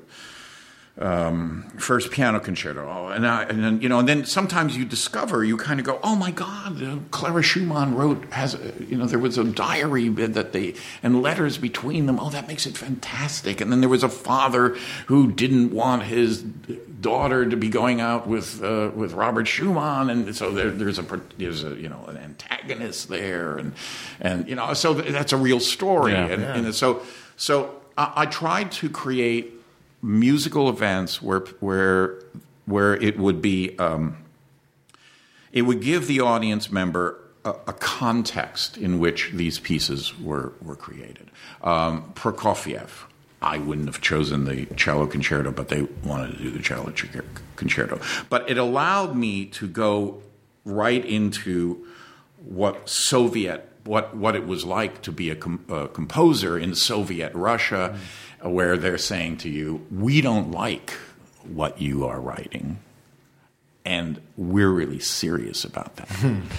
um, first piano concerto, and, I, and then you know, and then sometimes you discover, you kind of go, oh my God, uh, Clara Schumann wrote has a, you know, there was a diary that they and letters between them. Oh, that makes it fantastic. And then there was a father who didn't want his daughter to be going out with uh, with Robert Schumann, and so there, there's a there's a you know an antagonist there, and and you know so that's a real story,
yeah,
and,
yeah.
and so so I, I tried to create musical events where where where it would be um, it would give the audience member a, a context in which these pieces were were created. Um, Prokofiev. I wouldn't have chosen the cello concerto, but they wanted to do the cello concerto. But it allowed me to go right into what Soviet, what what it was like to be a, com- a composer in Soviet Russia, mm. where they're saying to you, "We don't like what you are writing, and we're really serious about that."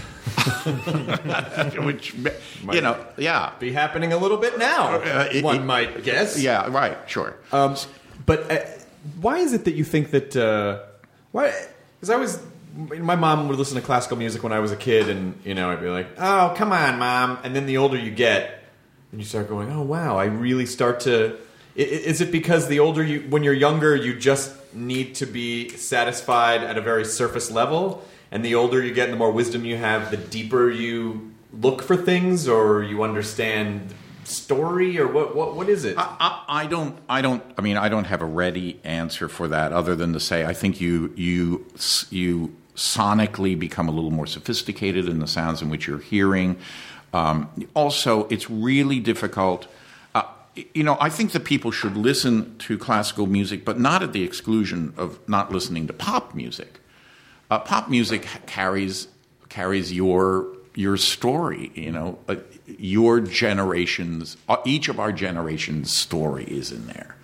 Which, you know, yeah,
be happening a little bit now.
Uh, it,
one
it,
might guess.
Yeah, right, sure.
Um, but uh, why is it that you think that? Uh, why? Because I was, my mom would listen to classical music when I was a kid, and you know, I'd be like, "Oh, come on, Mom!" And then the older you get, and you start going, "Oh, wow!" I really start to. Is it because the older you, when you're younger, you just need to be satisfied at a very surface level? And the older you get and the more wisdom you have, the deeper you look for things, or you understand story, or what? What, what is it?
I, I, I don't. I don't. I mean, I don't have a ready answer for that, other than to say I think you you you sonically become a little more sophisticated in the sounds in which you're hearing. Um, also, it's really difficult. Uh, you know, I think that people should listen to classical music, but not at the exclusion of not listening to pop music. Uh, pop music carries carries your your story, you know, uh, your generation's, uh, each of our generation's story is in there.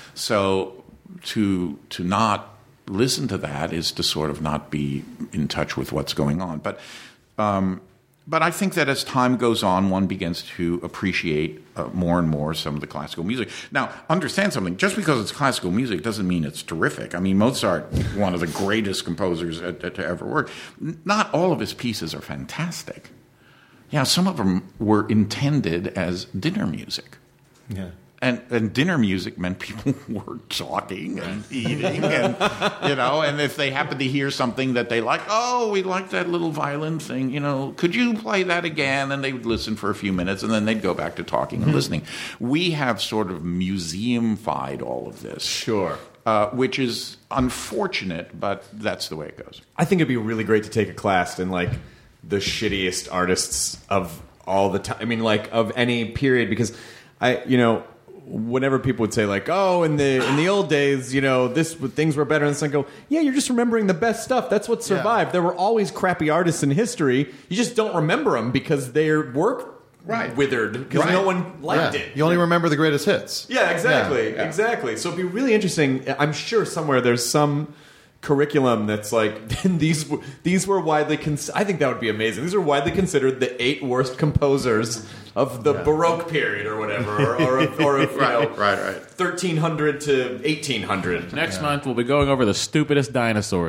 So to to not listen to that is to sort of not be in touch with what's going on. But um, but I think that as time goes on, one begins to appreciate uh, more and more some of the classical music. Now, understand something. Just because it's classical music doesn't mean it's terrific. I mean, Mozart, one of the greatest composers to, to ever work. Not all of his pieces are fantastic. Yeah, some of them were intended as dinner music.
Yeah.
And, and dinner music meant people were talking and eating, and you know, and if they happened to hear something that they like, oh, we like that little violin thing, you know, could you play that again? And they would listen for a few minutes, and then they'd go back to talking and listening. We have sort of museum-fied all of this,
sure,
uh, which is unfortunate, but that's the way it goes.
I think it'd be really great to take a class in like the shittiest artists of all the time. I mean, like of any period, because I, you know, whenever people would say like, oh, in the in the old days, you know, this things were better, and I go, yeah, you're just remembering the best stuff. That's what survived. Yeah. There were always crappy artists in history. You just don't remember them because their work right. withered because right. no one liked
yeah.
it.
You only remember the greatest hits.
Yeah, exactly, yeah. exactly. So it'd be really interesting. I'm sure somewhere there's some curriculum that's like these these were widely cons- I think that would be amazing. These were widely considered the eight worst composers of the yeah. Baroque period or whatever, or or, or, or you
right,
know,
right, right.
thirteen hundred to eighteen hundred.
Next yeah. month we'll be going over the stupidest dinosaurs.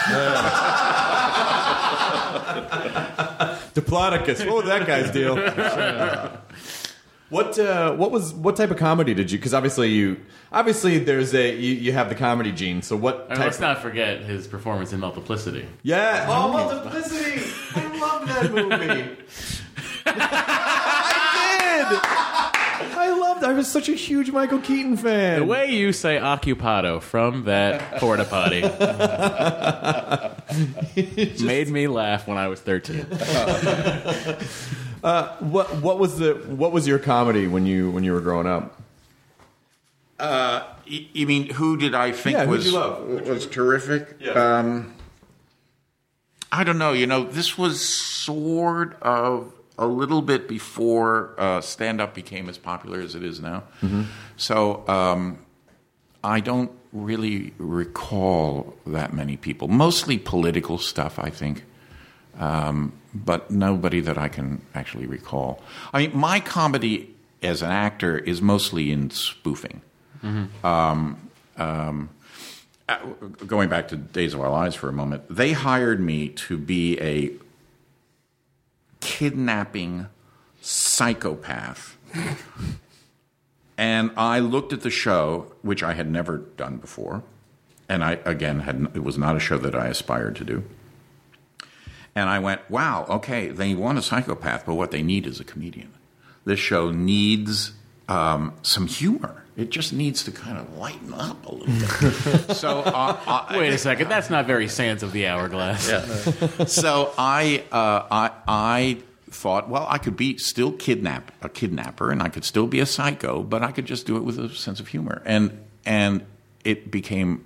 Diplodocus. What was that guy's deal? What uh, what was what type of comedy did you? Because obviously you obviously there's a you, you have the comedy gene. So what?
I mean,
type
let's not forget his performance in Multiplicity.
Yeah. Oh, Multiplicity! I love that movie. I did. I loved. I was such a huge Michael Keaton fan.
The way you say "occupado" from that porta potty just made me laugh when I was thirteen.
Uh, what what was the what was your comedy when you when you were growing up?
Uh, you, you mean who did I think
yeah,
was
you love?
was terrific?
Yeah.
Um, I don't know. You know, this was sort of a little bit before uh, stand-up became as popular as it is now.
Mm-hmm.
So um, I don't really recall that many people. Mostly political stuff, I think. Um, but nobody that I can actually recall. I mean, my comedy as an actor is mostly in spoofing.
Mm-hmm.
Um, um, uh, going back to Days of Our Lives for a moment, they hired me to be a kidnapping psychopath. And I looked at the show, which I had never done before, and I, again, had it was not a show that I aspired to do. And I went, wow, okay, they want a psychopath, but what they need is a comedian. This show needs um, some humor. It just needs to kind of lighten up a little bit. so, uh, I,
Wait a second, that's not very Sands of the Hourglass.
Yeah. so I, uh, I, I thought, well, I could be still kidnap a kidnapper, and I could still be a psycho, but I could just do it with a sense of humor. And and it became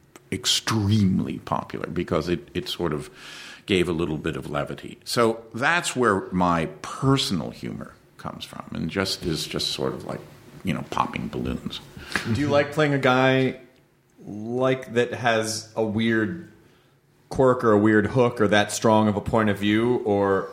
extremely popular because it, it sort of gave a little bit of levity. So that's where my personal humor comes from, and just is just sort of like, you know, popping balloons.
Do you like playing a guy like that has a weird quirk or a weird hook or that strong of a point of view, or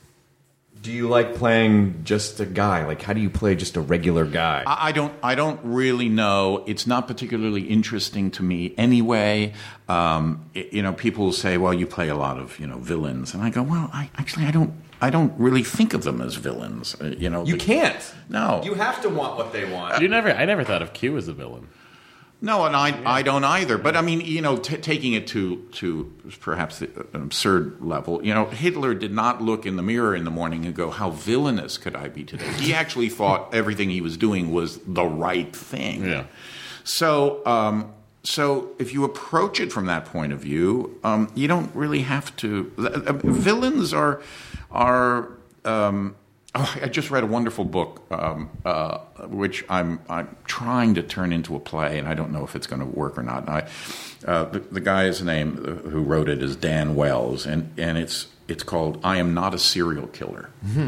do you like playing just a guy? Like, how do you play just a regular guy?
I don't. I don't really know. It's not particularly interesting to me anyway. Um, it, you know, people will say, "Well, you play a lot of you know villains," and I go, "Well, I actually I don't. I don't really think of them as villains." Uh, you know,
you
the,
can't.
No,
you have to want what they want.
You never. I never thought of Q as a villain.
No, and I, yeah. I don't either. But I mean, you know, t- taking it to to perhaps an absurd level, you know, Hitler did not look in the mirror in the morning and go, "How villainous could I be today?" He actually thought everything he was doing was the right thing.
Yeah.
So, um, so if you approach it from that point of view, um, you don't really have to. Uh, villains are are. Um, Oh, I just read a wonderful book, um, uh, which I'm I'm trying to turn into a play, and I don't know if it's going to work or not. And I, uh, the, the guy's name who wrote it is Dan Wells, and, and it's it's called "I Am Not a Serial Killer."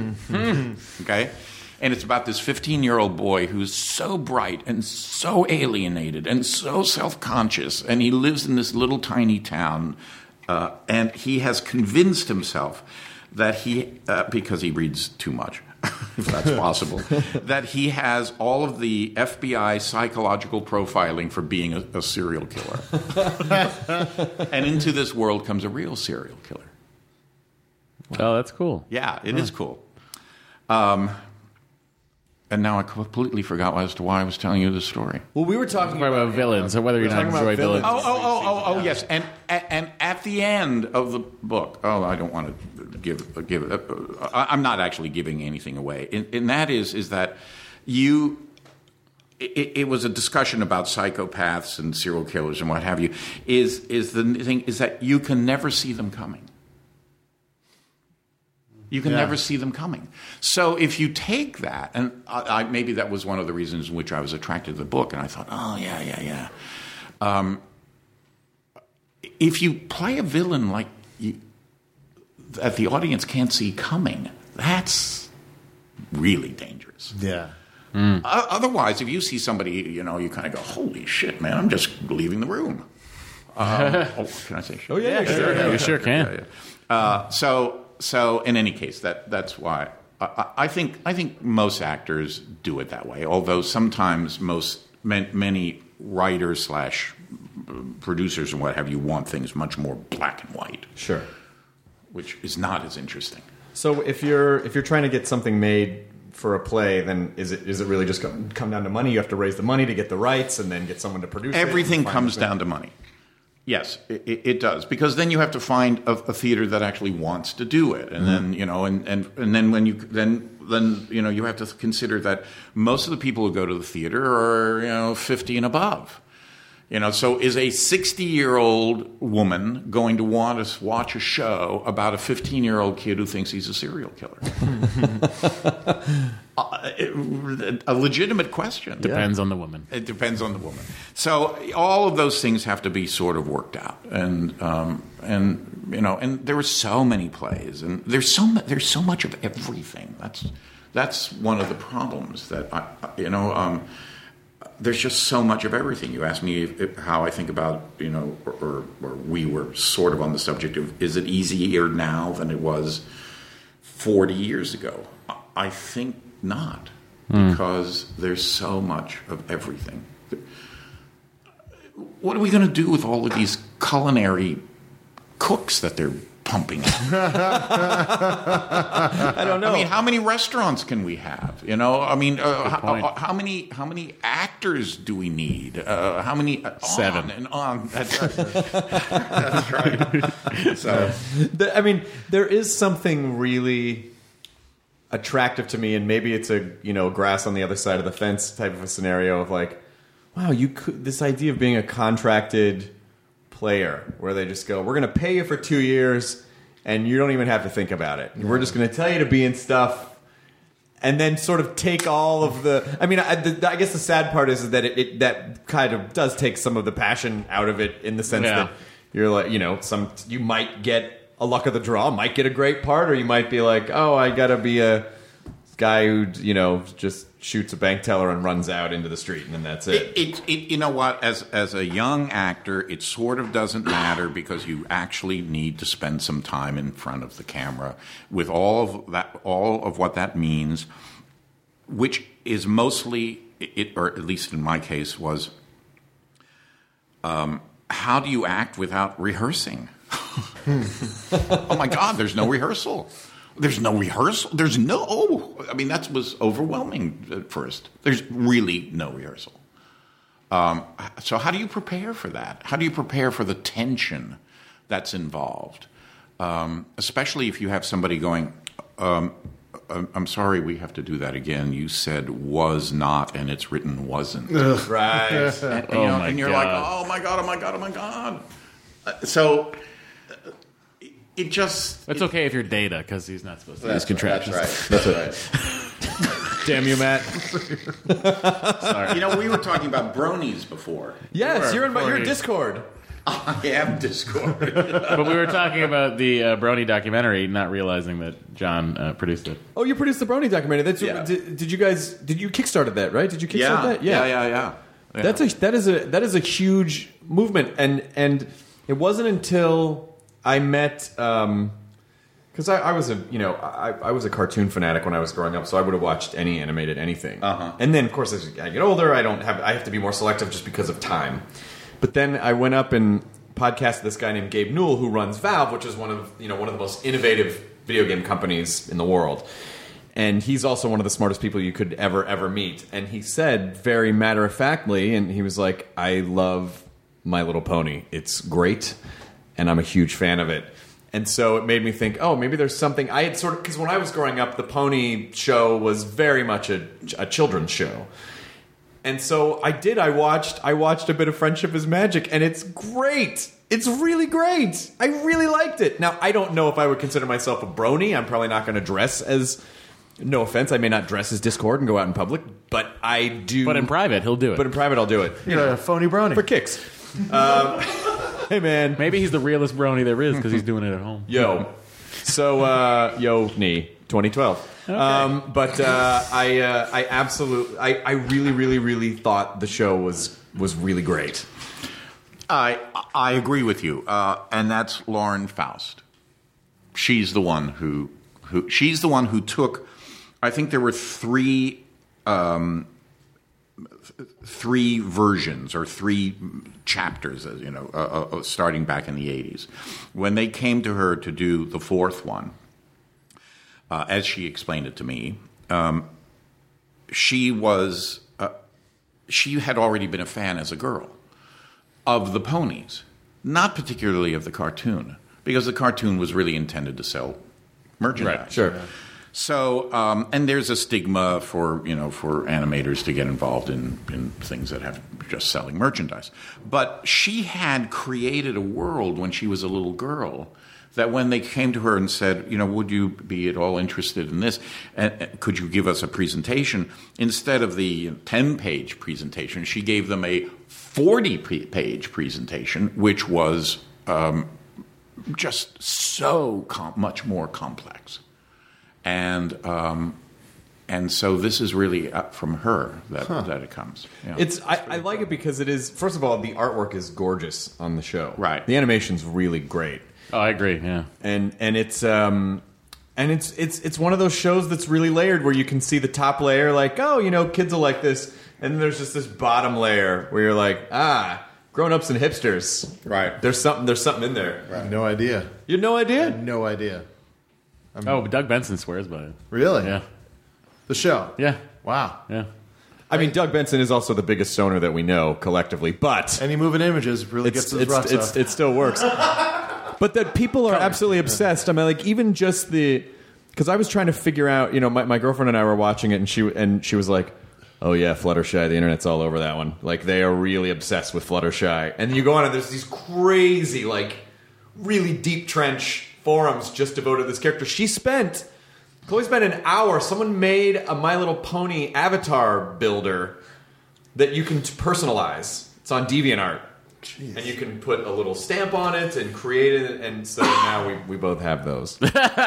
Okay, and it's about this fifteen-year-old boy who's so bright and so alienated and so self-conscious, and he lives in this little tiny town, uh, and he has convinced himself that he, uh, because he reads too much, if that's possible, that he has all of the F B I psychological profiling for being a, a serial killer. And into this world comes a real serial killer.
Oh, that's cool.
Yeah, it huh. is cool. Um, and now I completely forgot as to why I was telling you this story.
Well, we were talking
about, about villains, or whether you not enjoy villains.
Oh, oh, oh, oh, oh, yes. And and at the end of the book, oh, I don't want to give give. Uh, I'm not actually giving anything away. And, and that is is that you. It, it was a discussion about psychopaths and serial killers and what have you. Is is the thing is that you can never see them coming. You can
Yeah.
never see them coming. So if you take that, and I, I, maybe that was one of the reasons in which I was attracted to the book, and I thought, oh, yeah, yeah, yeah. Um, if you play a villain like you, that the audience can't see coming, that's really dangerous.
Yeah.
Mm. O- otherwise, if you see somebody, you know, you kind of go, holy shit, man, I'm just leaving the room. Um, oh, can I say shit?
Oh, yeah,
Yeah, sure,
yeah,
you
yeah.
sure can.
Yeah, yeah. Uh, so, so in any case, that that's why I, I think I think most actors do it that way. Although sometimes most man, many writers slash producers and what have you want things much more black and white.
Sure.
Which is not as interesting.
So if you're if you're trying to get something made for a play, then is it is it really just come, come down to money? You have to raise the money to get the rights, and then get someone to produce it.
Everything
and
comes
finance it.
down to money. Yes, it, it does, because then you have to find a, a theater that actually wants to do it, and then you know, and, and, and then when you then then you know you have to consider that most of the people who go to the theater are you know fifty and above. You know, so is a sixty-year-old woman going to want to watch a show about a fifteen-year-old kid who thinks he's a serial killer? uh, it, a legitimate question.
Depends on the woman.
It depends on the woman. So all of those things have to be sort of worked out, and um, and you know, and there were so many plays, and there's so mu- there's so much of everything. That's that's one of the problems that I, you know. Um, There's just so much of everything. You asked me if, if, how I think about, you know, or, or, or we were sort of on the subject of, is it easier now than it was forty years ago? I think not, mm. because there's so much of everything. What are we going to do with all of these culinary cooks that they're pumping?
I don't know.
I mean, how many restaurants can we have? You know, I mean, uh, how, how many how many actors do we need? Uh, how many? Uh,
Seven
on and on. That's right. That's right. So,
The- I mean, there is something really attractive to me, and maybe it's a you know grass on the other side of the fence type of a scenario of like, wow, you could this idea of being a contracted player where they just go, we're going to pay you for two years and you don't even have to think about it. We're just going to tell you to be in stuff, and then sort of take all of the. I mean, I, the, I guess the sad part is that it, it that kind of does take some of the passion out of it, in the sense
Yeah.
that you're like, you know, some you might get a luck of the draw, might get a great part, or you might be like, oh, I got to be a guy who you know just shoots a bank teller and runs out into the street, and then that's it.
it, it, it you know what? As as a young actor, it sort of doesn't matter, because you actually need to spend some time in front of the camera with all of that, all of what that means, which is mostly it, or at least in my case was, um, how do you act without rehearsing? Oh my God, there's no rehearsal. There's no rehearsal. There's no. Oh, I mean, that was overwhelming at first. There's really no rehearsal. Um, so how do you prepare for that? How do you prepare for the tension that's involved? Um, especially if you have somebody going, um, I'm sorry, we have to do that again. You said was not, and it's written wasn't.
Right.
And, and, you
Oh
know,
my
and you're
God.
like, oh my God, oh my God, oh my God. Uh, so uh, it just...
It's okay if you're Data, because he's not supposed to use
That's
contractions.
right. That's right. Damn you, Matt.
Sorry.
You know, we were talking about bronies before.
Yes, you're in my, you're in
Brony.
Discord.
I am Discord.
But we were talking about the uh, Brony documentary, not realizing that John uh, produced it.
Oh, you produced the Brony documentary. That's
Yeah.
did, did you guys did you kickstarted that, right? Did you kickstart
yeah,
that?
yeah, yeah, yeah, yeah.
That's a that is a that is a huge movement, and and it wasn't until I met um because I, I was a you know I, I was a cartoon fanatic when I was growing up, so I would have watched any animated anything.
Uh-huh.
And then of course as I get older, I don't have I have to be more selective just because of time. But then I went up and podcasted this guy named Gabe Newell, who runs Valve, which is one of you know one of the most innovative video game companies in the world. And he's also one of the smartest people you could ever, ever meet. And he said very matter-of-factly, and he was like, I love My Little Pony. It's great, and I'm a huge fan of it. And so it made me think, oh, maybe there's something... I had sort of... Because when I was growing up, the Pony show was very much a, a children's show. And so I did. I watched I watched a bit of Friendship is Magic, and it's great. it's really great. I really liked it. Now, I don't know if I would consider myself a brony. I'm probably not going to dress as, no offense, I may not dress as Discord and go out in public, but I do.
But in private, he'll do it.
But in private, I'll do it.
You're know, a phony brony.
For kicks. Um, hey, man.
Maybe he's the realest brony there is because he's doing it at home.
Yo. So, uh, yo, knee, twenty twelve. Okay. Um, but uh, I, uh, I absolutely, I, I really, really, really thought the show was was really great.
I I agree with you, uh, and that's Lauren Faust. She's the one who who she's the one who took. I think there were three um, th- three versions or three chapters, you know, uh, uh, starting back in the eighties, when they came to her to do the fourth one. Uh, as she explained it to me, um, she was uh, she had already been a fan as a girl of the ponies, not particularly of the cartoon, because the cartoon was really intended to sell merchandise.
Right, sure.
So, um, and there's a stigma for you know for animators to get involved in in things that have just selling merchandise. But she had created a world when she was a little girl, that when they came to her and said, you know, would you be at all interested in this? And could you give us a presentation? Instead of the ten-page presentation, she gave them a forty-page presentation, which was um, just so com- much more complex. And um, and so this is really up from her that, huh. that it comes. Yeah.
It's I, I like it because it is, first of all, the artwork is gorgeous on the show.
Right.
The animation's really great.
Oh, I agree. Yeah,
and and it's um, and it's it's it's one of those shows that's really layered, where you can see the top layer, like, oh, you know, kids will like this, and then there's just this bottom layer where you're like, ah, grown-ups and hipsters.
Right.
There's something. There's something in there.
Right. No idea.
You had no idea?
I had no idea. I mean,
oh, but Doug Benson swears by it.
Really?
Yeah.
The show.
Yeah.
Wow.
Yeah.
I mean, Doug Benson is also the biggest stoner that we know collectively, but
any moving images really gets those
it's,
rocks
it's,
off.
It still works. But that people are absolutely obsessed. I mean, like, even just the... Because I was trying to figure out... You know, my, my girlfriend and I were watching it, and she and she was like, oh, yeah, Fluttershy, the internet's all over that one. Like, they are really obsessed with Fluttershy. And then you go on, and there's these crazy, like, really deep trench forums just devoted to this character. She spent... Chloe spent an hour... Someone made a My Little Pony avatar builder that you can personalize. It's on DeviantArt. Jeez. And you can put a little stamp on it and create it, and so now we, we both have those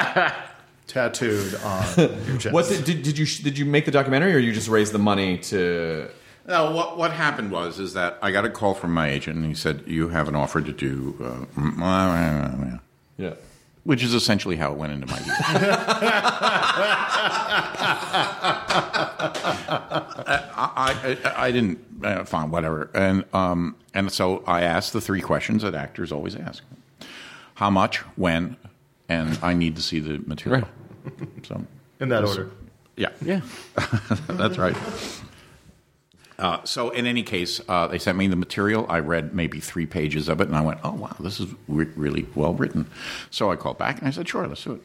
tattooed on your chest.
What did, did, did you did you make the documentary, or you just raised the money to?
No, what what happened was is that I got a call from my agent, and he said, "You have an offer to do," uh,
yeah,
which is essentially how it went into my deal. I, I, I didn't uh, fine, whatever, and um, and so I asked the three questions that actors always ask: how much, when, and I need to see the material. Right. So
in that order,
yeah,
yeah,
that's right. Uh, so in any case, uh, they sent me the material. I read maybe three pages of it, and I went, "Oh wow, this is re- really well written." So I called back and I said, "Sure, let's do it."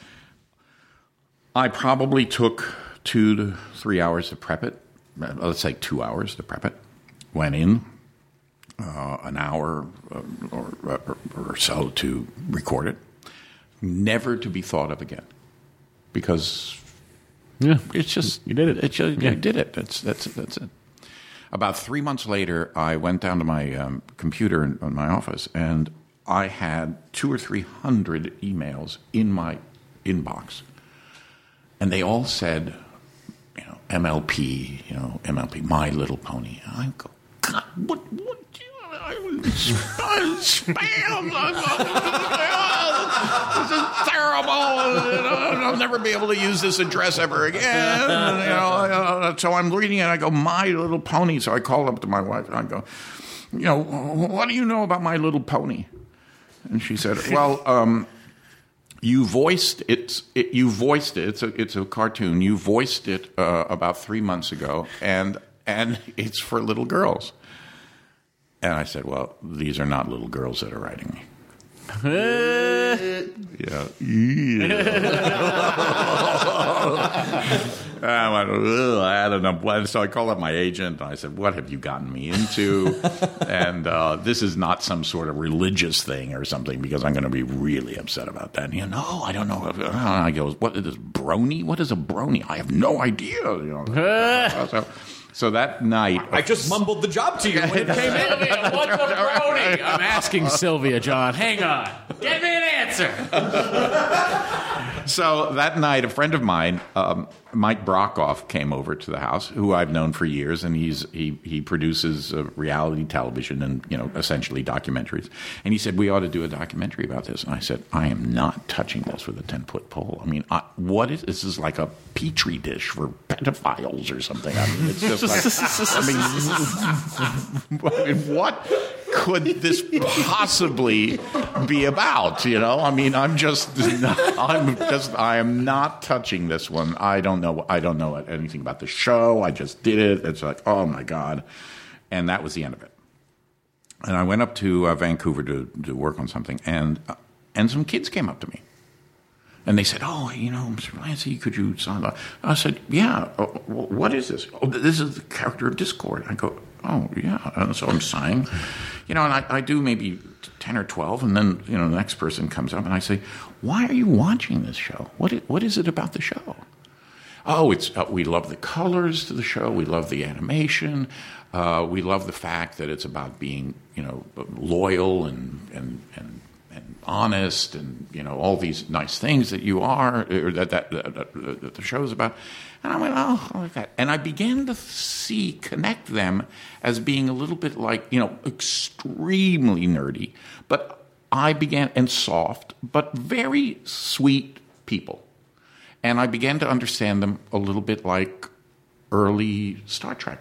I probably took two to three hours to prep it. Let's say two hours to prep it. Went in uh, an hour or, or, or so to record it. Never to be thought of again, because
yeah,
it's just
you did it.
It's just,
yeah.
You did it. That's that's that's it. About three months later, I went down to my um, computer in, in my office, and I had two or three hundred emails in my inbox, and they all said, you know, M L P, you know, M L P, My Little Pony. And I go, God, what, what, spam! This is terrible. I'll never be able to use this address ever again. You know, so I'm reading it. I go, My Little Pony. So I call up to my wife and I go, you know, what do you know about My Little Pony? And she said, well, um, you voiced it, it. You voiced it. It's a it's a cartoon. You voiced it uh, about three months ago, and and it's for little girls. And I said, well, these are not little girls that are writing me. yeah. yeah. I went, I had don't know. So I called up my agent, and I said, what have you gotten me into? and uh, this is not some sort of religious thing or something, because I'm going to be really upset about that. And you know, no, I don't know. And I go, what is this, brony? What is a brony? I have no idea. You know. so, so that night...
I just mumbled the job to you. When it came in.
Sylvia, what's a brony? I'm asking Sylvia, John. Hang on. Get me an answer.
So that night, a friend of mine, um, Mike Brokoff, came over to the house, who I've known for years, and he's he he produces uh, reality television and, you know, essentially documentaries. And he said, we ought to do a documentary about this. And I said, I am not touching this with a ten-foot pole. I mean, I, what is this? Is like a petri dish for pedophiles or something. I mean, it's just like, I mean, I mean, what could this possibly be about? You know, I mean, I'm just, I'm just, I am not touching this one. I don't know, I don't know anything about the show. I just did it. It's like, oh my God, and that was the end of it. And I went up to uh, Vancouver to to work on something, and uh, and some kids came up to me, and they said, "Oh, you know, Mister Lancy, could you sign that?" I said, "Yeah. Oh, what is this? Oh, this is the character of Discord." I go, "Oh, yeah." And so I'm signing, you know, and I, I do maybe ten or twelve, and then, you know, the next person comes up, and I say, "Why are you watching this show? What is, what is it about the show?" Oh, it's uh, we love the colors to the show. We love the animation. Uh, we love the fact that it's about being, you know, loyal and and and. and honest, and, you know, all these nice things that you are, or that that, that, that, that the show's about. And I went, oh, I like that. And I began to see, connect them as being a little bit like, you know, extremely nerdy, but I began, and soft, but very sweet people. And I began to understand them a little bit like early Star Trek.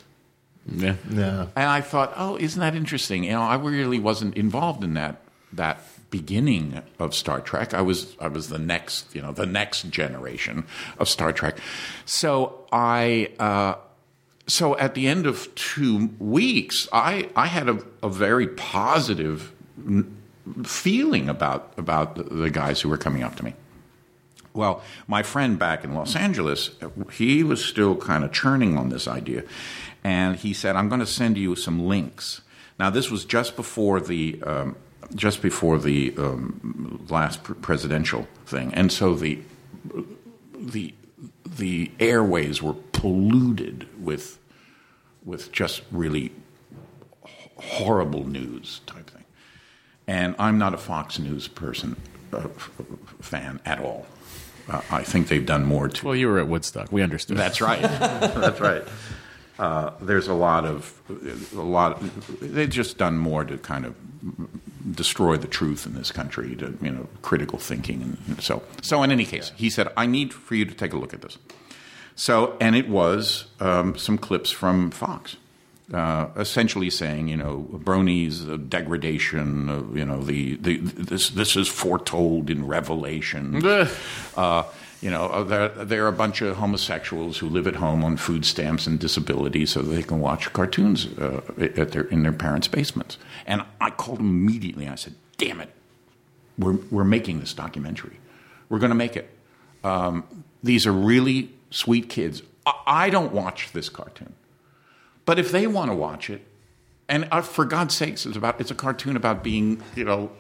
Yeah.
Yeah.
And I thought, oh, isn't that interesting? You know, I really wasn't involved in that that beginning of Star Trek. I was I was the next, you know, the next generation of Star Trek. So I uh, so at the end of two weeks, I I had a, a very positive feeling about about the, the guys who were coming up to me. Well, my friend back in Los Angeles, he was still kind of churning on this idea, and he said, "I'm going to send you some links." Now, this was just before the um, just before the um, last presidential thing, and so the the the airways were polluted with with just really horrible news type thing. And I'm not a Fox News person uh, fan at all. Uh, I think they've done more to.
Well, you were at Woodstock. We understood.
That's right. That's right. Uh, there's a lot of a lot. They've just done more to kind of destroy the truth in this country. To, you know, critical thinking, and so. So in any case, he said, "I need for you to take a look at this." So, and it was um, some clips from Fox, uh, essentially saying, you know, bronies, uh, degradation, uh, you know, the, the this this is foretold in Revelation. uh, you know, there, there are a bunch of homosexuals who live at home on food stamps and disability so that they can watch cartoons uh, at their in their parents' basements. And I called them immediately. I said, "Damn it, we're we're making this documentary. We're going to make it. Um, these are really sweet kids. I don't watch this cartoon, but if they want to watch it, and uh, for God's sakes, it's about it's a cartoon about being, you know,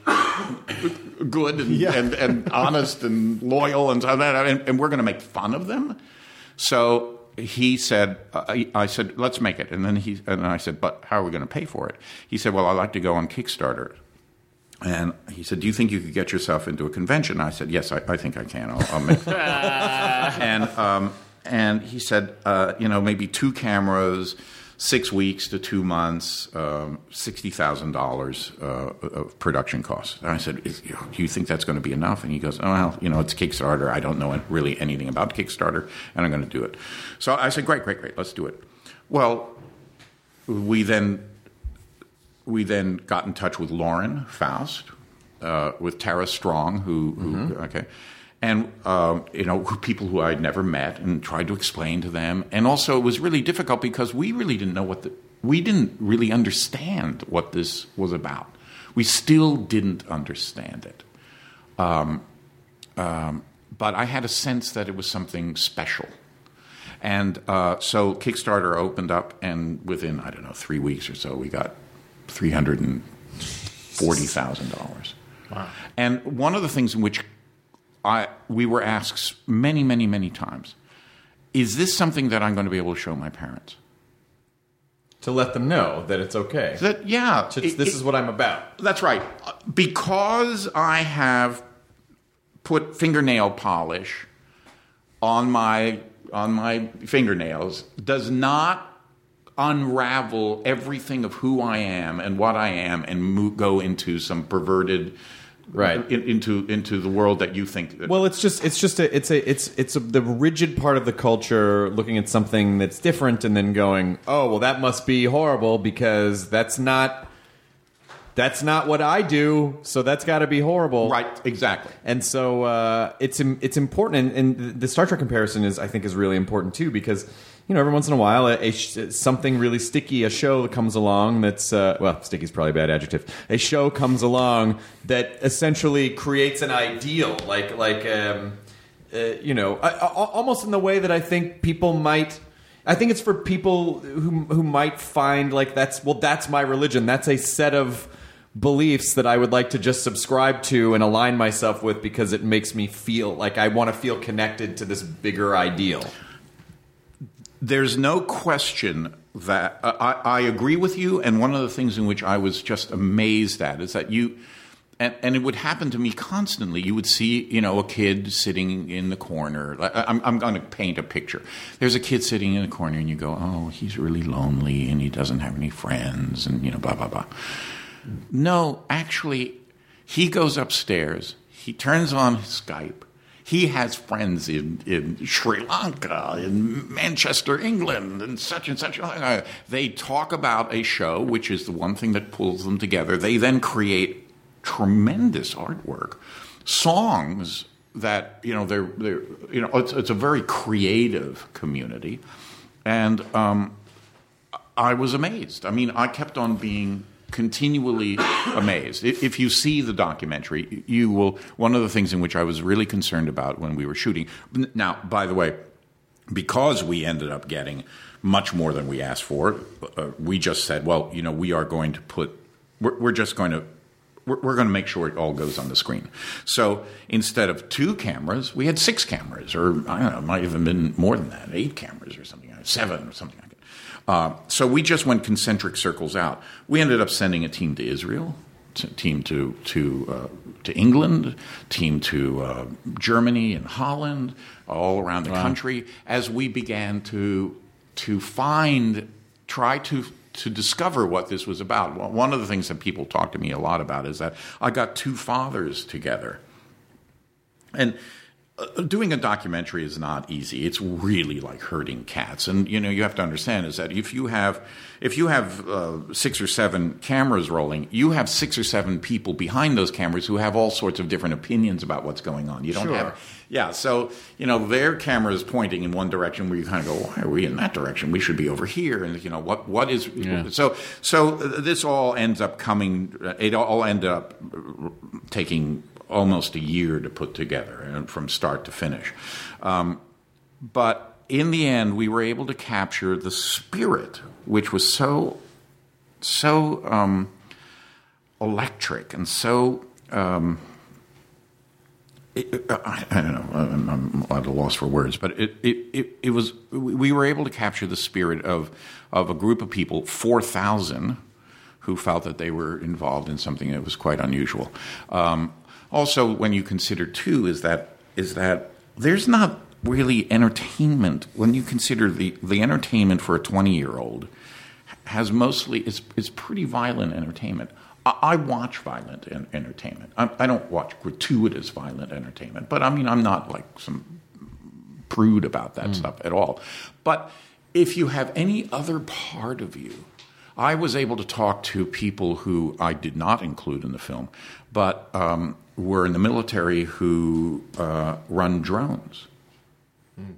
good and, yeah. and, and honest and loyal and so that, and, and we're going to make fun of them." So he said, uh, I, I said, "Let's make it." And then he and I said, "But how are we going to pay for it?" He said, "Well, I'd like to go on Kickstarter." And he said, "Do you think you could get yourself into a convention?" I said, "Yes, I, I think I can. I'll, I'll make it." and um, and he said, uh, "You know, maybe two cameras, six weeks to two months, um, sixty thousand dollars uh, of production costs." And I said, Is, you know, "Do you think that's going to be enough?" And he goes, "Oh, well, you know, it's Kickstarter. I don't know really anything about Kickstarter, and I'm going to do it." So I said, "Great, great, great. Let's do it." Well, we then. We then got in touch with Lauren Faust, uh, with Tara Strong, who, who mm-hmm. okay, and uh, you know, people who I'd never met, and tried to explain to them. And also, it was really difficult because we really didn't know what the we didn't really understand what this was about. We still didn't understand it, um, um, but I had a sense that it was something special. And uh, so Kickstarter opened up, and within, I don't know, three weeks or so, we got three hundred forty thousand dollars.
Wow.
And one of the things in which I we were asked many, many, many times, is this something that I'm going to be able to show my parents?
To let them know that it's okay.
That, yeah.
It's, this
it,
is what I'm about.
That's right. Because I have put fingernail polish on my on my fingernails does not unravel everything of who I am and what I am and move, go into some perverted
right
in, into into the world that you think. That,
well, it's just it's just a it's a it's it's a, the rigid part of the culture looking at something that's different and then going, oh well, that must be horrible because that's not that's not what I do, so that's got to be horrible.
Right, exactly.
And so uh, it's it's important, and, and the Star Trek comparison is I think is really important too because. You know, every once in a while, a, a sh- something really sticky, a show that comes along that's, uh, well, sticky is probably a bad adjective. A show comes along that essentially creates an ideal, like, like um, uh, you know, I, I, almost in the way that I think people might, I think it's for people who who might find like that's, well, that's my religion. That's a set of beliefs that I would like to just subscribe to and align myself with because it makes me feel like I want to feel connected to this bigger ideal.
There's no question that uh, I, I agree with you, and one of the things in which I was just amazed at is that you, and, and it would happen to me constantly. You would see, you know, a kid sitting in the corner. I'm, I'm going to paint a picture. There's a kid sitting in the corner, and you go, "Oh, he's really lonely, and he doesn't have any friends," and you know, blah blah blah. No, actually, he goes upstairs. He turns on his Skype. He has friends in, in Sri Lanka, in Manchester, England, and such and such. They talk about a show, which is the one thing that pulls them together. They then create tremendous artwork, songs that, you know, they're, they're you know, it's, it's a very creative community. And um, I was amazed. I mean, I kept on being continually amazed. If you see the documentary, you will. One of the things in which I was really concerned about when we were shooting. Now, by the way, because we ended up getting much more than we asked for, uh, we just said, well, you know, we are going to put. We're, we're just going to. We're, we're going to make sure it all goes on the screen. So instead of two cameras, we had six cameras, or I don't know, it might have been more than that, eight cameras or something, seven or something like that. Uh, so we just went concentric circles out. We ended up sending a team to Israel, a team to to uh, to England, team to uh, Germany and Holland, all around the wow. country, as we began to to find, try to to discover what this was about. Well, one of the things that people talk to me a lot about is that I got two fathers together, and. Uh, doing a documentary is not easy. It's really like herding cats, and you know you have to understand is that if you have if you have uh, six or seven cameras rolling, you have six or seven people behind those cameras who have all sorts of different opinions about what's going on. You don't
sure.
have, yeah. So you know their camera is pointing in one direction, where you kind of go, why are we in that direction? We should be over here, and you know what what is
yeah.
so so this all ends up coming. It all ended up taking almost a year to put together, and from start to finish. Um, but in the end, we were able to capture the spirit, which was so, so um, electric and so. Um, it, I, I don't know. I'm, I'm at a loss for words, but it, it, it, it was. We were able to capture the spirit of of a group of people, four thousand, who felt that they were involved in something that was quite unusual. Um, Also, when you consider, too, is that is that there's not really entertainment. When you consider the, the entertainment for a twenty-year-old has mostly, is is pretty violent entertainment. I, I watch violent en- entertainment. I, I don't watch gratuitous violent entertainment. But, I mean, I'm not like some prude about that mm. stuff at all. But if you have any other part of you, I was able to talk to people who I did not include in the film, but um, were in the military who uh, run drones. Mm.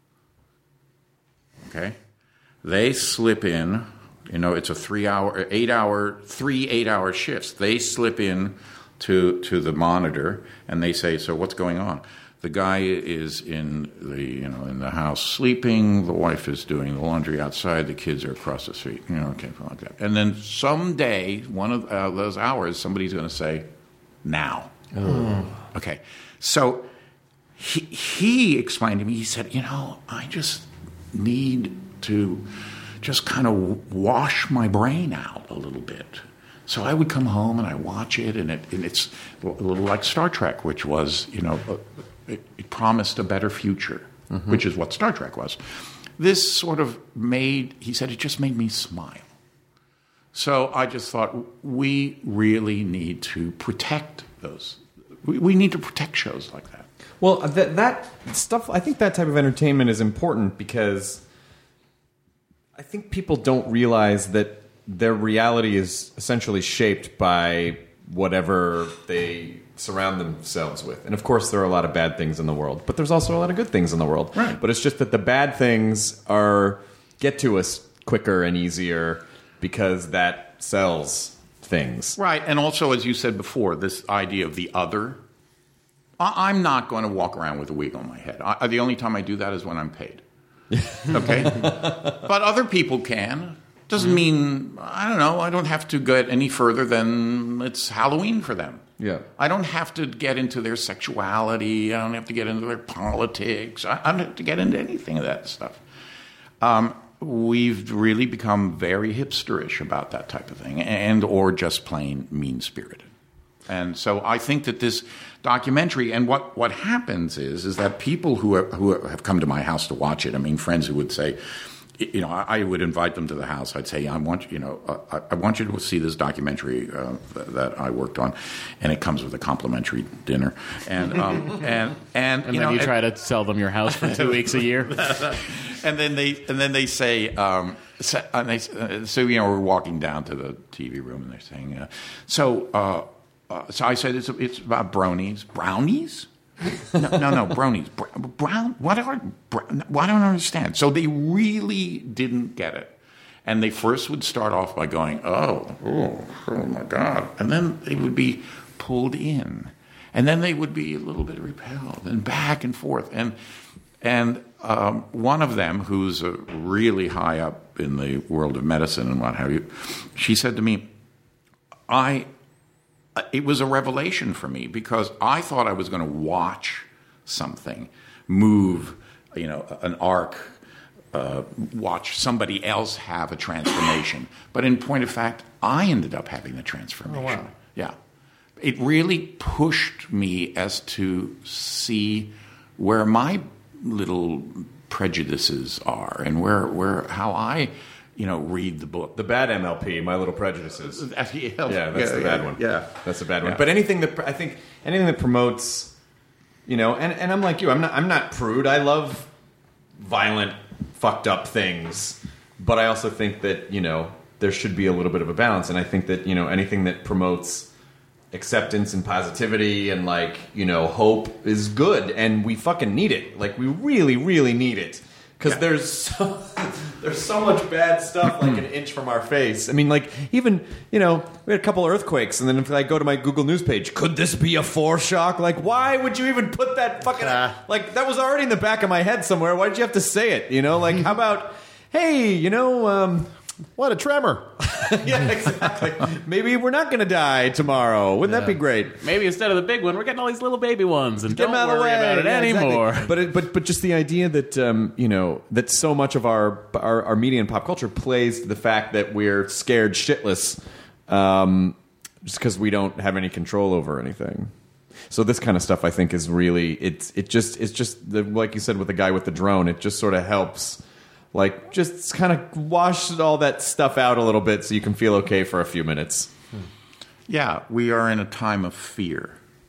Okay? They slip in, you know, it's a three-hour, eight-hour, three eight-hour shifts. They slip in to, to the monitor, and they say, so what's going on? the guy is in the you know in the house sleeping. The wife is doing the laundry outside. The kids are across the street. You know, okay, like that. And then someday, one of uh, those hours, somebody's going to say, "Now." Oh. Okay, so he he explained to me. He said, "You know, I just need to just kind of wash my brain out a little bit." So I would come home and I watch it, and, it, and it's a little like Star Trek, which was, you know, it, it promised a better future, mm-hmm. which is what Star Trek was. This sort of made, he said, it just made me smile. So I just thought, we really need to protect those. We, we need to protect shows like that.
Well, that, that stuff, I think that type of entertainment is important because I think people don't realize that their reality is essentially shaped by whatever they surround themselves with. And of course, there are a lot of bad things in the world, but there's also a lot of good things in the world.
Right.
But it's just that the bad things are get to us quicker and easier because that sells things.
Right. And also, as you said before, this idea of the other. I- I'm not going to walk around with a wig on my head. I- the only time I do that is when I'm paid. Okay? But other people can. Doesn't mean, I don't know, I don't have to get any further than it's Halloween for them.
Yeah.
I don't have to get into their sexuality. I don't have to get into their politics. I, I don't have to get into anything of that stuff. Um, we've really become very hipsterish about that type of thing, and or just plain mean-spirited. And so I think that this documentary, and what, what happens is, is that people who, are, who have come to my house to watch it, I mean, friends who would say, you know, I would invite them to the house. I'd say, I want you know, uh, I want you to see this documentary uh, that I worked on, and it comes with a complimentary dinner. And um, and and,
and
you
then
know,
you
and,
try to sell them your house for two weeks a year.
and then they and then they say, um, so, and they, uh, so you know, we're walking down to the T V room, and they're saying, uh, so uh, uh, so I said, it's it's about bronies, brownies. no, no, no, bronies. Brown? What are? Brown, I don't understand. So they really didn't get it, and they first would start off by going, "Oh, oh, oh my God," and then they would be pulled in, and then they would be a little bit repelled, and back and forth, and and um, one of them, who's uh, really high up in the world of medicine and what have you, she said to me, "I." It was a revelation for me because I thought I was going to watch something move, you know, an arc, uh, watch somebody else have a transformation. But in point of fact, I ended up having the transformation.
Oh, wow.
Yeah. It really pushed me as to see where my little prejudices are and where, where how I... you know, read the book.
The bad M L P, My Little Prejudices.
yeah,
yeah, that's
yeah,
the bad
yeah,
one.
Yeah,
that's the bad one.
Yeah.
But anything that I think anything that promotes, you know, and, and I'm like you. I'm not. I'm not prude. I love violent, fucked up things. But I also think that you know there should be a little bit of a balance. And I think that you know anything that promotes acceptance and positivity and like you know hope is good. And we fucking need it. Like we really, really need it. Because yeah. there's so, there's so much bad stuff like an inch from our face. I mean, like, even, you know, we had a couple earthquakes, and then if I go to my Google News page, could this be a foreshock? Like, why would you even put that fucking... Uh, like, that was already in the back of my head somewhere. Why did you have to say it, you know? Like, how about, hey, you know... Um,
what a tremor.
Yeah, exactly. Maybe we're not going to die tomorrow. Wouldn't yeah. that be great?
Maybe instead of the big one, we're getting all these little baby ones, and
Get
don't
them out
worry
of the way.
about it
yeah,
anymore.
Exactly. But it, but but just the idea that um, you know that so much of our, our our media and pop culture plays to the fact that we're scared shitless, um, just because we don't have any control over anything. So this kind of stuff, I think, is really it's it just it's just the, like you said with the guy with the drone. It just sort of helps. Like, just kind of wash all that stuff out a little bit so you can feel okay for a few minutes.
Yeah, we are in a time of fear.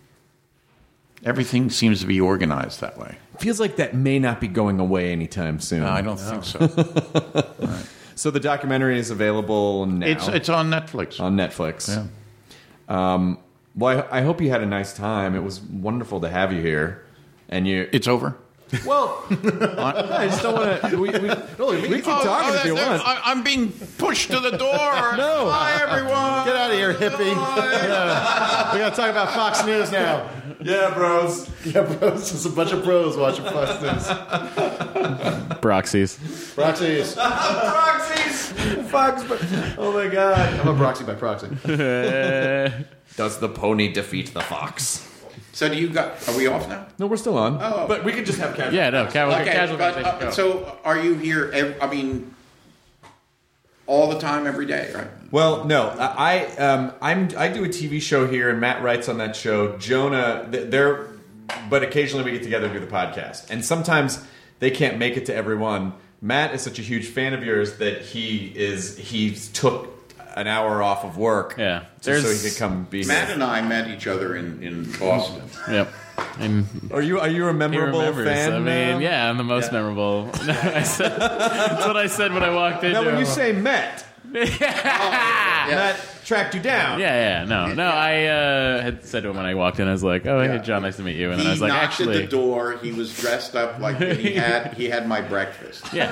Everything seems to be organized that way.
Feels like that may not be going away anytime soon.
No, I don't no. think so. Right.
So the documentary is available now?
It's, it's on Netflix.
On Netflix.
Yeah.
Um, well, I, I hope you had a nice time. It was wonderful to have you here. And you,
It's over?
Well, I just don't want to. We, we, no, we can keep
Oh,
talking
oh,
if you
that's-
want.
I, I'm being pushed to the door.
No.
Hi, everyone.
Get out of here, hippie. Yeah. We got to talk about Fox News now.
Yeah, bros.
Yeah, bros. There's a bunch of bros watching Fox News.
Proxies.
Proxies.
Proxies. Fox. Oh my god.
I'm a proxy by proxy.
Does the pony defeat the fox?
So do you got? Are we off now?
No, we're still on.
Oh,
But we could just have casual.
Yeah, no, ca-
okay.
casual
But,
conversation.
uh,
Go.
so are you here? Ev- I mean, all the time, every day, right?
Well, no, I um, I'm I do a T V show here, and Matt writes on that show. Jonah, th- they're, but occasionally we get together and do the podcast, and sometimes they can't make it to every one. Matt is such a huge fan of yours that he is he took an hour off of work,
Yeah.
just so
There's-
he could come be
Matt
here.
and I met each other in, in Boston.
Yep. And
Are you are you a
he
memorable
remembers.
fan?
I mean,
now?
yeah, I'm the most
Yeah.
memorable. I said, that's what I said when I walked in.
Now, when you say Matt, Matt tracked you down.
Yeah, yeah, no, no. I uh, had said to him when I walked in, I was like, "Oh, hey,
Yeah.
John, nice to meet you." And
He
then I was like,
knocked
"Actually,
at the door. He was dressed up like he had he had my breakfast.
yeah."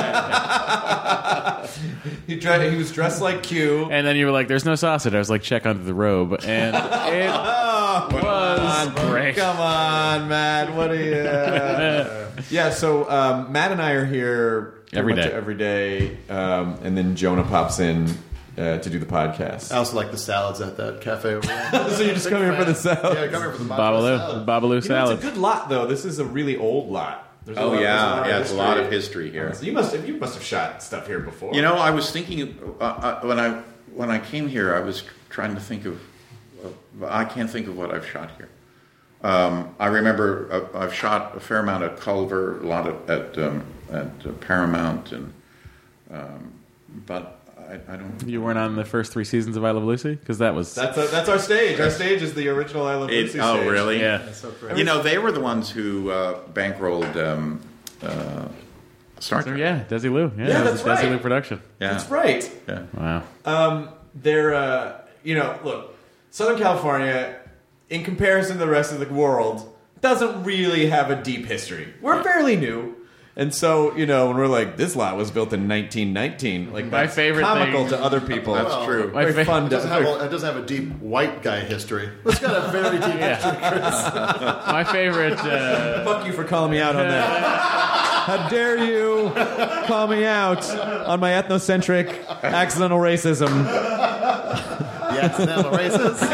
He, dre- he was dressed like Q.
And then you were like, "There's no sausage." I was like, "Check under the robe," and it was great.
Come on, Matt. What are you? Yeah. So um, Matt and I are here pretty
Every
much
day.
Every day, um, and then Jonah pops in uh, to do the podcast.
I also like the salads at that cafe over there.
So you just come here for the salad?
Yeah, come here for the
Babalu,
salad.
Babalu
You know,
salad.
it's a good lot, though. This is a really old lot. There's a
Oh
lot- there's a
yeah,
lot
yeah.
of
It's a lot of history here.
So you must have you must have shot stuff here before.
You know, I was thinking uh, uh, when I when I came here, I was trying to think of. Uh, I can't think of what I've shot here. Um, I remember uh, I've shot a fair amount at Culver, a lot of, at um, at uh, Paramount, and um, but I, I don't.
You weren't on the first three seasons of I Love Lucy because that was
That's a, that's our stage. Our stage is the original I Love
It-
Lucy
oh,
stage.
really?
yeah.
That's so crazy.
You know, they were the ones who uh, bankrolled um, uh, Star
So,
Trek.
yeah, Desi Lou. Yeah,
Yeah,
it was
that's
a Desi
right.
Lou production.
Yeah.
That's right.
Yeah.
Wow.
Um, they're, uh, you know, look, Southern California, in comparison to the rest of the world, doesn't really have a deep history. We're fairly new. And so, you know, when we're like, this lot was built in nineteen nineteen, like,
My
that's
favorite
comical
thing-
to other people.
That's
Well,
true.
My
Very
fa-
fun.
It
To,
doesn't, have a, it doesn't have a deep white guy history. It's got a very deep history, Chris.
My favorite. Uh,
fuck you for calling me out on that. How dare you call me out on my ethnocentric accidental racism?
The accidental racist.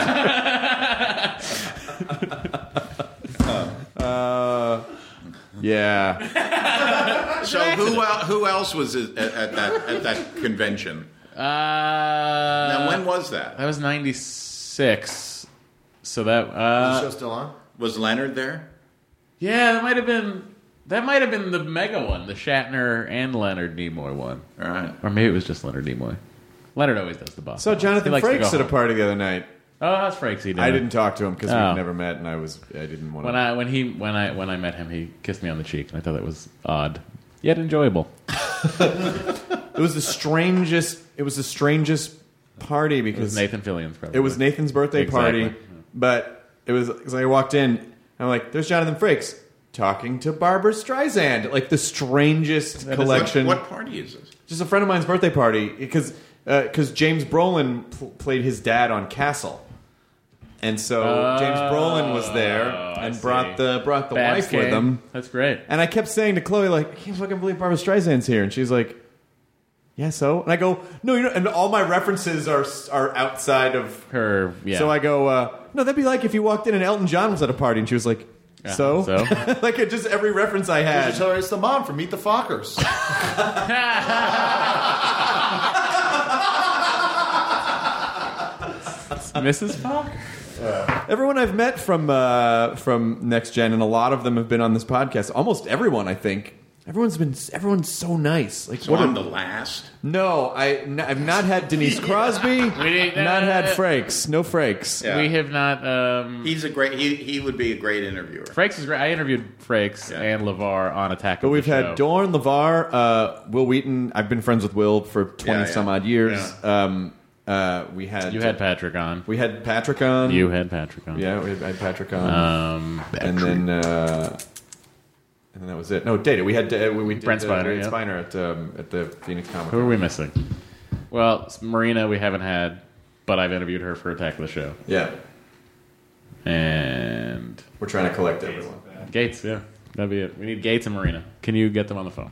Uh, yeah.
So who el- who else was at, at that at that convention?
uh,
Now, when was that?
That was ninety-six. So that.
Is
Uh,
the show still on?
Was Leonard there?
yeah, that might have been. That might have been the mega one, the Shatner and Leonard Nimoy one.
All right.
Or maybe it was just Leonard Nimoy. Leonard always does the boss.
So Jonathan Frakes at a party the other night.
Oh, how's Frakes he doing?
I didn't talk to him because
Oh.
we've never met, and I was I didn't want
When
to.
I when he when I when I met him, he kissed me on the cheek, and I thought that was odd, yet enjoyable.
It was the strangest. It was the strangest party
It was
because
Nathan Fillion's probably.
it was Nathan's birthday
Exactly.
party, but it was because I walked in. And I'm like, "There's Jonathan Frakes talking to Barbara Streisand." Like the strangest
That is-
collection.
What, what party is this?
Just a friend of mine's birthday party because because James Brolin pl- played his dad on Castle, and so James Brolin was there
Oh, I
and brought
see.
the brought the
Babs
wife with
came.
him.
That's great.
And I kept saying to Chloe, like, I can't fucking believe Barbara Streisand's here, and she's like, yeah, so? And I go, no, you know, and all my references are are outside of
Her, yeah.
So I go, uh, no, that'd be like if you walked in and Elton John was at a party, and she was like,
Yeah,
so?
so?
Like, it just every reference I
You
had.
should tell her it's the mom from Meet the Fockers.
Missus Falk?
Everyone I've met from uh, from Next Gen, and a lot of them have been on this podcast. Almost everyone, I think. Everyone's been everyone's so nice. Like,
So
what
I'm
a-
the last.
No, I, n- I've not had Denise Crosby.
didn't-
not had
uh,
Frakes. No Frakes.
Yeah.
We have not. Um,
He's a great. He he would be a great interviewer.
Frakes is great. I interviewed Frakes
Yeah.
and LeVar on Attack
But
of
we've
the Show.
had Dorn, LeVar, uh, Will Wheaton. I've been friends with Will for twenty
Yeah, yeah.
some odd years. Um, uh, we had
You had Patrick on.
we had Patrick on.
You had Patrick on.
yeah, we had, I had Patrick on,
Um,
and then uh, And then that was it. No, Data. We had uh, we, we did
Brent Spiner,
uh, Brent
yeah.
Spiner at um, at the Phoenix Comic.
Who are we missing? Well, Marina we haven't had, but I've interviewed her for Attack of the Show.
Yeah.
And
we're trying to collect everyone.
Gates, yeah. That'd be it. We need Gates and Marina. Can you get them on the phone?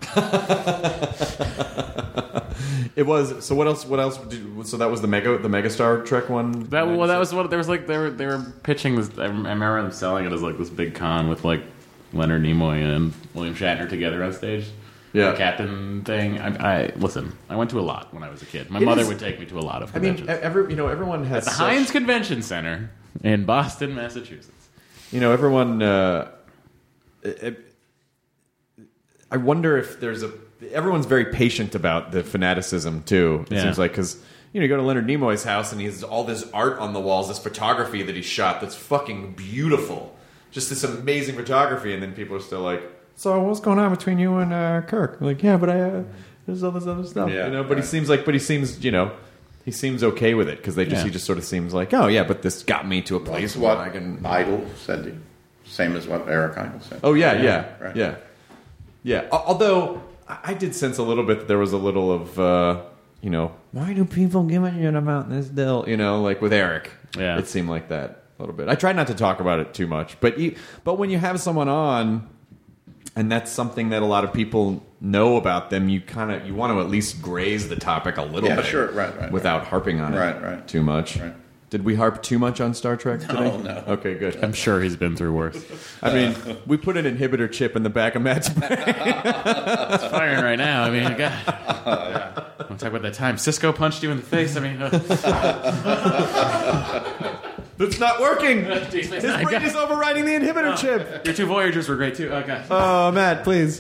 It was. So what else? What else? Did, so that was the mega, the Mega Star Trek one.
That well, that was what there was like. They were they were pitching this. I remember them selling it as like this big con with like Leonard Nimoy and William Shatner together on stage.
Yeah,
the captain thing. I, I listen. I went to a lot when I was a kid. My
it is,
mother would take me to a lot of
I
conventions.
mean, every you know, everyone has
at the
such,
Heinz Convention Center in Boston, Massachusetts.
You know, everyone. Uh, it, it, I wonder if there's a. Everyone's very patient about the fanaticism too. It
Yeah.
seems like because you know you go to Leonard Nimoy's house and he has all this art on the walls, this photography that he shot that's fucking beautiful, just this amazing photography, and then people are still like, "So what's going on between you and uh, Kirk?" Like, yeah, but I uh, there's all this other stuff,
Yeah,
you know. But
right.
he seems like, but he seems, you know, he seems okay with it because they just
Yeah.
he just sort of seems like, oh yeah, but this got me to a place
That's
where
what
I can.
Idle said to you. Same as what Eric Idle said.
Oh yeah, yeah,
Right.
yeah, yeah. Al- Although I I did sense a little bit that there was a little of, uh, you know, why do people give a shit about this deal? You know, like with Eric,
Yeah.
it seemed like that a little bit. I tried not to talk about it too much, but you, but when you have someone on, and that's something that a lot of people know about them, you kind of you want to at least graze the topic a little
Yeah,
bit,
sure, right, right,
without harping on it,
Right, right.
too much.
Right.
Did we harp too much on Star Trek today?
no.
Okay, good.
I'm sure he's been through worse.
I mean, we put an inhibitor chip in the back of Matt's brain.
It's firing right now. I mean, God. Want to talk about that time Cisco punched you in the face? I mean, uh,
It's not working.
His
His brain is overriding the inhibitor chip.
your two Voyagers were great too. Oh God.
Oh, Matt, please.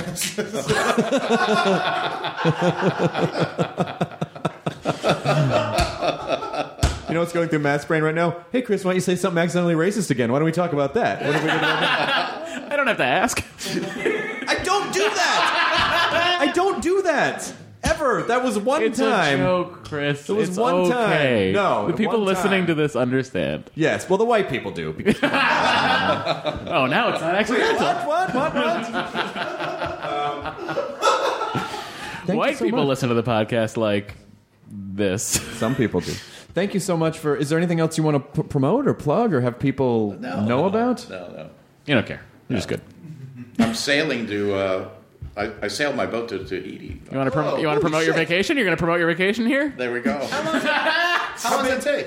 You know what's going through Matt's brain right now? Hey, Chris, why don't you say something accidentally racist again? Why don't we talk about that? What are we gonna do about that?
I don't have to ask.
I don't do that. I don't do that. Ever. That was one
It's
time.
a joke, Chris.
It was
it's
one
okay.
time. No,
the people
one
listening
time.
to this understand.
Yes, well, the white people do. Because
Oh, now it's not accidental.
what, what, what, what? Thank
White
you so
people
much.
listen to the podcast like this.
Some people do. Thank you so much for. Is there anything else you want to p- promote or plug or have people
No,
know
no,
about?
No, no.
You don't care. You're just good.
I'm sailing to. Uh, I, I sailed my boat to Tahiti.
You want to prom-
Oh,
you want to
holy
promote your
shit.
vacation? You're going to promote your vacation here?
There we go.
How long does it take?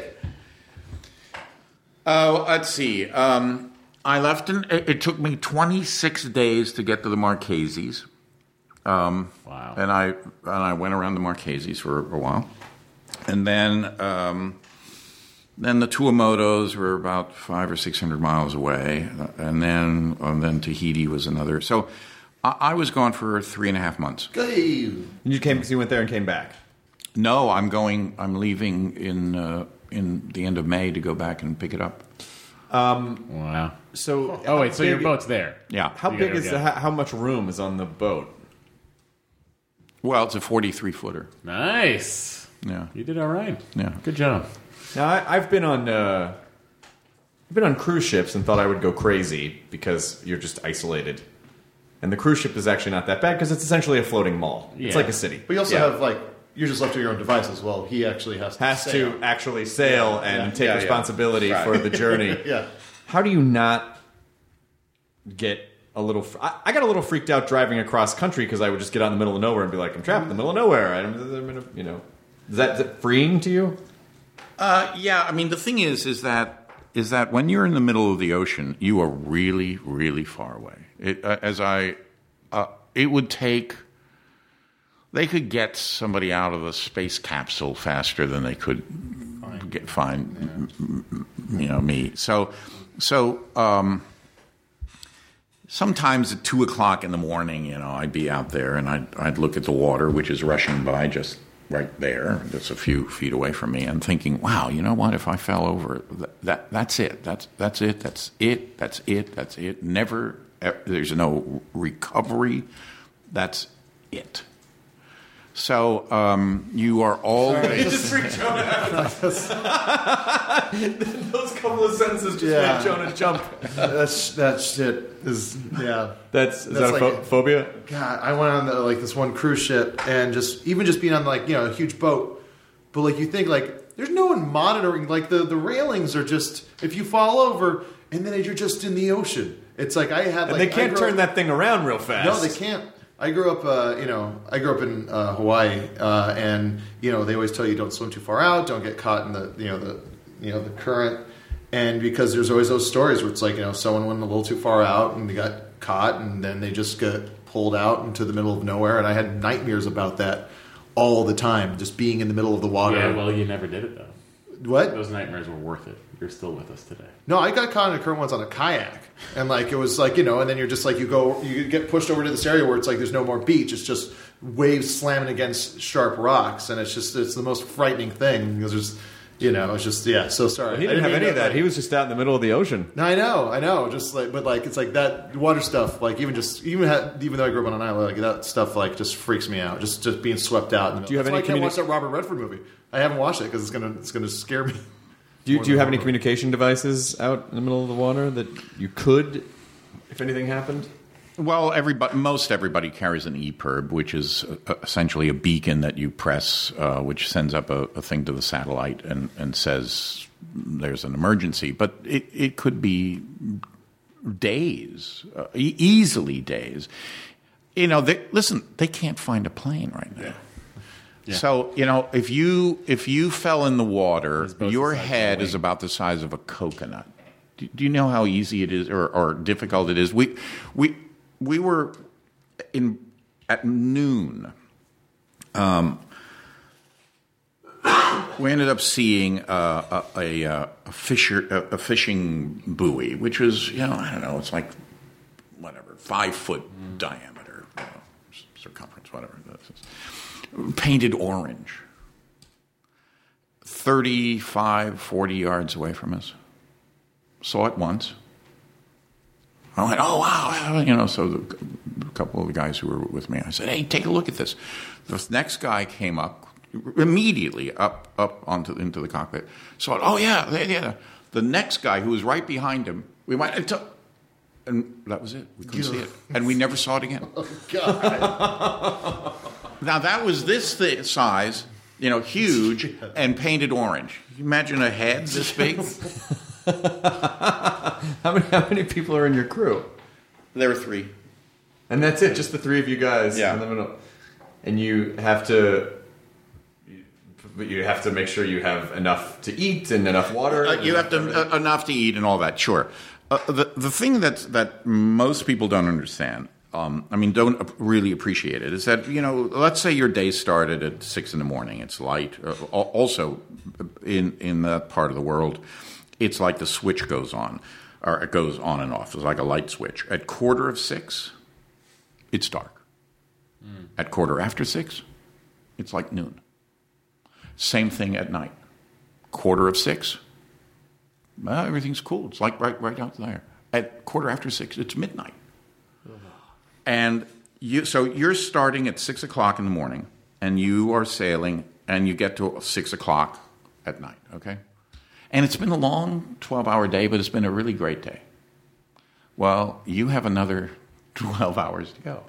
Uh, let's see. Um, I left in. It, it took me twenty-six days to get to the Marquesas. Um,
Wow.
And I and I went around the Marquesas for a while, and then um, then the Tuamotus were about five or six hundred miles away, and then and then Tahiti was another. So I, I was gone for three and a half months.
You came because you went there and came back.
No, I'm going. I'm leaving in uh, in the end of May to go back and pick it up.
Um,
Wow.
so,
Oh, wait,
how
so your
big-
boat's there.
Yeah.
How
You
big
gotta
is
go
the,
get it.
how, how much room is on the boat?
Well, it's a forty-three footer.
Nice.
Yeah.
You did all right.
Yeah.
Good job.
Now, I, I've been on uh, I've been on cruise ships and thought I would go crazy because you're just isolated, and the cruise ship is actually not that bad because it's essentially a floating mall. It's
Yeah.
like a city.
But you also
Yeah.
have, like, you're just left to your own devices. Well, he actually has to
has
sail.
to actually sail and
Yeah.
take
Yeah, yeah.
responsibility
Right.
for the journey.
Yeah.
How do you not get a little? Fr- I, I got a little freaked out driving across country because I would just get out in the middle of nowhere and be like, I'm trapped in the middle of nowhere. I'm, I'm in a, you know, is that, is that freeing to you?
Uh, yeah, I mean the thing is, is that is that when you're in the middle of the ocean, you are really, really far away. It, uh, as I, uh, it would take. They could get somebody out of a space capsule faster than they could get find, you know, me. So, so um, sometimes at two o'clock in the morning, you know, I'd be out there and I'd I'd look at the water, which is rushing by just right there, just a few feet away from me, and thinking, wow, you know what? If I fell over, that, that that's it. That's that's it. That's it. That's it. That's it. Never. There's no recovery. That's it. So um, you are always.
It just freaked Jonah out. Those couple of sentences just
Yeah.
made Jonah jump.
That's that shit is yeah.
That's is
That's
that a
like-
pho- phobia?
God, I went on the, like this one cruise ship, and just even just being on like you know a huge boat, but like you think like there's no one monitoring. Like the the railings are just if you fall over, and then you're just in the ocean. It's like I had like
And they can't
I grew
turn
up-
that thing around real fast.
No, they can't. I grew up, uh, you know, I grew up in uh, Hawaii, uh, and you know they always tell you don't swim too far out, don't get caught in the you know the you know the current, and because there's always those stories where it's like you know someone went a little too far out and they got caught, and then they just got pulled out into the middle of nowhere, and I had nightmares about that all the time, just being in the middle of the water.
Yeah, well, you never did it though.
What?
Those nightmares were worth it. You're still with us today.
No, I got caught in a current once on a kayak, and like it was like you know, and then you're just like you go, you get pushed over to this area where it's like there's no more beach, it's just waves slamming against sharp rocks, and it's just it's the most frightening thing because there's, you know, it's just yeah. So sorry,
Well, he
I
didn't have
mean
any of
to,
that.
like-
He was just out in the middle of the ocean.
No, I know, I know, just like but like it's like that water stuff, like even just even had, even though I grew up on an island, like that stuff like just freaks me out, just just being swept out. In the middle.
Do you have
That's
any
why I can't
communi-
watch that Robert Redford movie? I haven't watched it because it's gonna it's gonna scare me.
Do you,
More
do you
than
have any
normal.
communication devices out in the middle of the water that you could, if anything happened?
Well, everybody, most everybody carries an E P I R B, which is uh, essentially a beacon that you press, uh, which sends up a, a thing to the satellite and, and says there's an emergency. But it, it could be days, uh, e- easily days. You know, they, listen, they can't find a plane right now. Yeah. Yeah. So, you know, if you if you fell in the water, your head is about the size of a coconut. Do, do you know how easy it is or, or difficult it is? We we we were in at noon. Um, we ended up seeing uh, a, a, a fisher a, a fishing buoy, which was you know I don't know, it's like whatever five foot mm. diameter, you know, circumference, whatever this is. Painted orange, thirty-five, forty yards away from us. Saw it once. I went, oh, wow. You know, so the, a couple of the guys who were with me, I said, hey, take a look at this. The next guy came up, immediately up up onto into the cockpit. Saw it, oh, yeah, yeah. The next guy who was right behind him, we went, and, t- and that was it. We couldn't see it. And we never saw it again.
Oh, God.
Now, that was this th- size, you know, huge, and painted orange. Can you imagine a head this big?
how many how many people are in your crew?
There were three.
And that's it, just the three of you guys
Yeah.
in the middle. And you have to but you have to make sure you have enough to eat and enough water.
Uh, you have to uh, enough to eat and all that, sure. Uh, the the thing that that most people don't understand, um, I mean, don't really appreciate it, is that, you know, let's say your day started at six in the morning. It's light. Uh, also, in in that part of the world, it's like the switch goes on, or it goes on and off. It's like a light switch. At quarter of six, it's dark. Mm. At quarter after six, it's like noon. Same thing at night. Quarter of six, well, everything's cool. It's like right right out there. At quarter after six, it's midnight. And you, so you're starting at six o'clock in the morning, and you are sailing, and you get to six o'clock at night, okay? And it's been a long twelve-hour day, but it's been a really great day. Well, you have another twelve hours to go.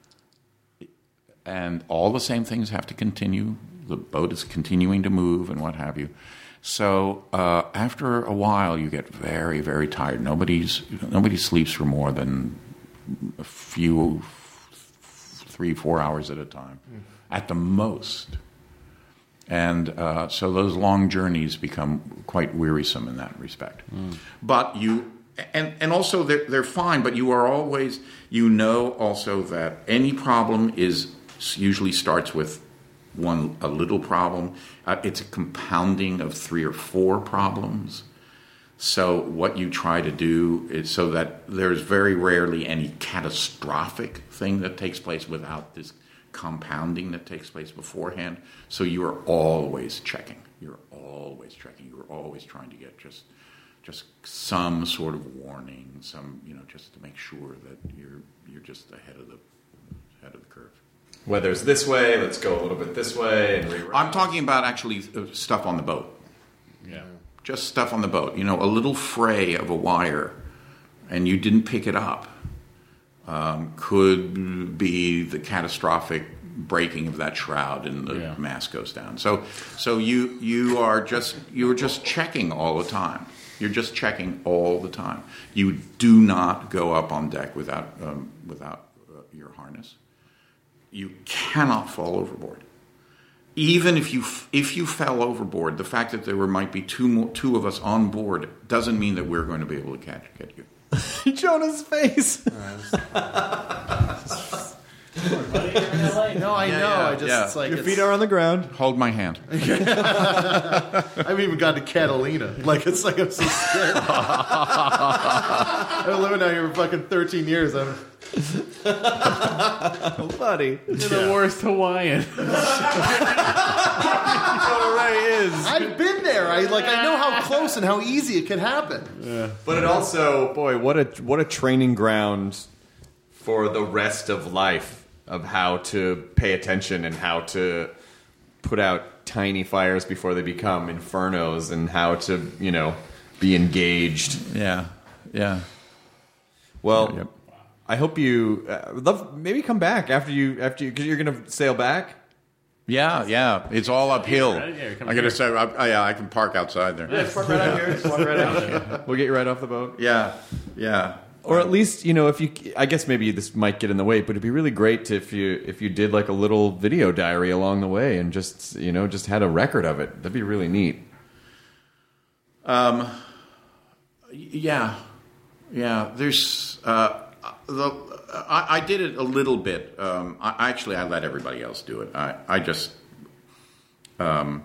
And all the same things have to continue. The boat is continuing to move and what have you. So uh, after a while, you get very, very tired. Nobody's nobody sleeps for more than a few, three, four hours at a time, mm. at the most. And uh, so those long journeys become quite wearisome in that respect. Mm. But you, and and also they're they're fine. But you are always, you know, also that any problem is usually starts with one a little problem. Uh, it's a compounding of three or four problems. So what you try to do is so that there's very rarely any catastrophic thing that takes place without this compounding that takes place beforehand. So you are always checking. You're always checking. You're always trying to get just just some sort of warning, some, you know, just to make sure that you're you're just ahead of the ahead of the curve.
Weather's this way, let's go a little bit this way. And reroute.
I'm talking about actually stuff on the boat.
Yeah.
Just stuff on the boat. You know, a little fray of a wire, and you didn't pick it up, um, could be the catastrophic breaking of that shroud and the
Yeah.
mast goes down. So, so you you are just you are just checking all the time. You're just checking all the time. You do not go up on deck without um, without uh, your harness. You cannot fall overboard. Even if you if you fell overboard, the fact that there were, might be two more, two of us on board doesn't mean that we're going to be able to catch get you.
Jonah's face.
No, I
Yeah,
know.
yeah,
I just
yeah.
it's like
Your
it's,
feet are on the ground.
Hold my hand.
I haven't even gotten to Catalina. Like it's like I'm so scared. I've been living out here for fucking thirteen years. I'm
Buddy.
You're the worst Hawaiian.
I've been there. I like I know how close and how easy it could happen.
But it also, boy, what a what a training ground for the rest of life of how to pay attention and how to put out tiny fires before they become infernos and how to, you know, be engaged.
Yeah, yeah.
Well,
Yep.
I hope you uh, would love maybe come back after you after you because you're going to sail back.
Yeah, yeah. It's all uphill.
Yeah, yeah, come
I got
here.
to say, I, I, yeah, I can park outside there.
Yeah, park right out here. Just walk right out. We'll get you right off the boat.
Yeah, yeah.
Or at least, you know, if you, I guess maybe this might get in the way, but it'd be really great to, if you if you did like a little video diary along the way and just, you know, just had a record of it. That'd be really neat.
Um, yeah, yeah. There's uh, the I, I did it a little bit. Um, I actually I let everybody else do it. I I just um.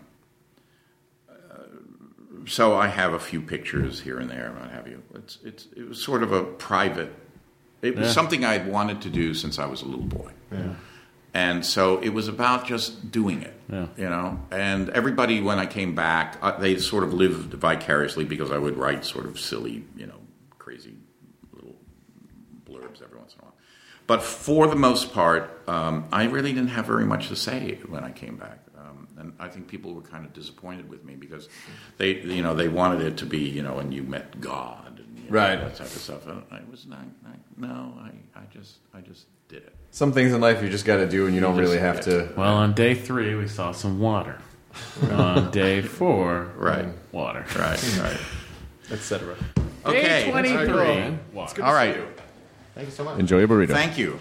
So I have a few pictures here and there, and what have you. It's it's it was sort of a private. It was
Yeah.
something I had wanted to do since I was a little boy, yeah. And so it was about just doing it,
Yeah.
you know. And everybody, when I came back, uh, they sort of lived vicariously because I would write sort of silly, you know, crazy little blurbs every once in a while. But for the most part, um, I really didn't have very much to say when I came back. And I think people were kind of disappointed with me because they, you know, they wanted it to be, you know, and you met God, and you know,
Right.
that type of stuff. And I was not, not no, I, I just, I just did it.
Some things in life you just got to do, and you don't
just-
really have to.
Well, on day three, we saw some water. On day four,
Right.
water.
Right, right.
et cetera.
Okay.
Day twenty-three,
man.
water.
All right.
Thank you so much.
Enjoy your burrito.
Thank you.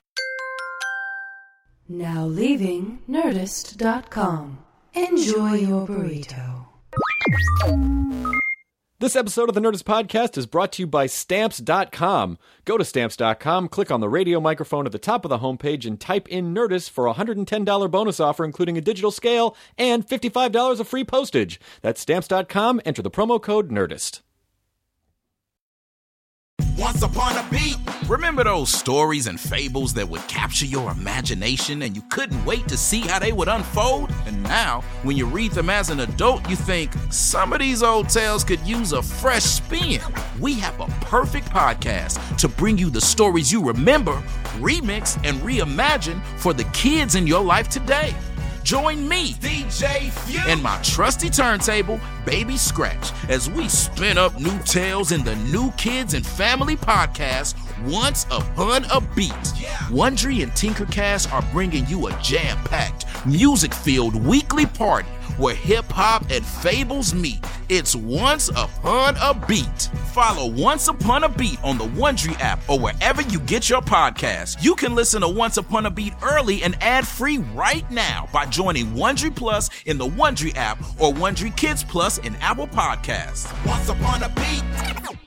Now leaving Nerdist dot com. Enjoy your burrito.
This episode of the Nerdist Podcast is brought to you by Stamps dot com. Go to Stamps dot com, click on the radio microphone at the top of the homepage, and type in Nerdist for a one hundred ten dollars bonus offer, including a digital scale and fifty-five dollars of free postage. That's Stamps dot com. Enter the promo code NERDIST.
Once upon a beat. Remember those stories and fables that would capture your imagination and you couldn't wait to see how they would unfold? And now, when you read them as an adult, you think, some of these old tales could use a fresh spin. We have a perfect podcast to bring you the stories you remember, remix, and reimagine for the kids in your life today. Join me, D J Few, and my trusty turntable, Baby Scratch, as we spin up new tales in the New Kids and Family podcast, Once Upon a Beat. Wondry and Tinkercast are bringing you a jam-packed, music-filled weekly party where hip-hop and fables meet. It's Once Upon a Beat. Follow Once Upon a Beat on the Wondry app or wherever you get your podcasts. You can listen to Once Upon a Beat early and ad-free right now by joining Wondry Plus in the Wondry app or Wondry Kids Plus in Apple Podcasts. Once Upon a Beat.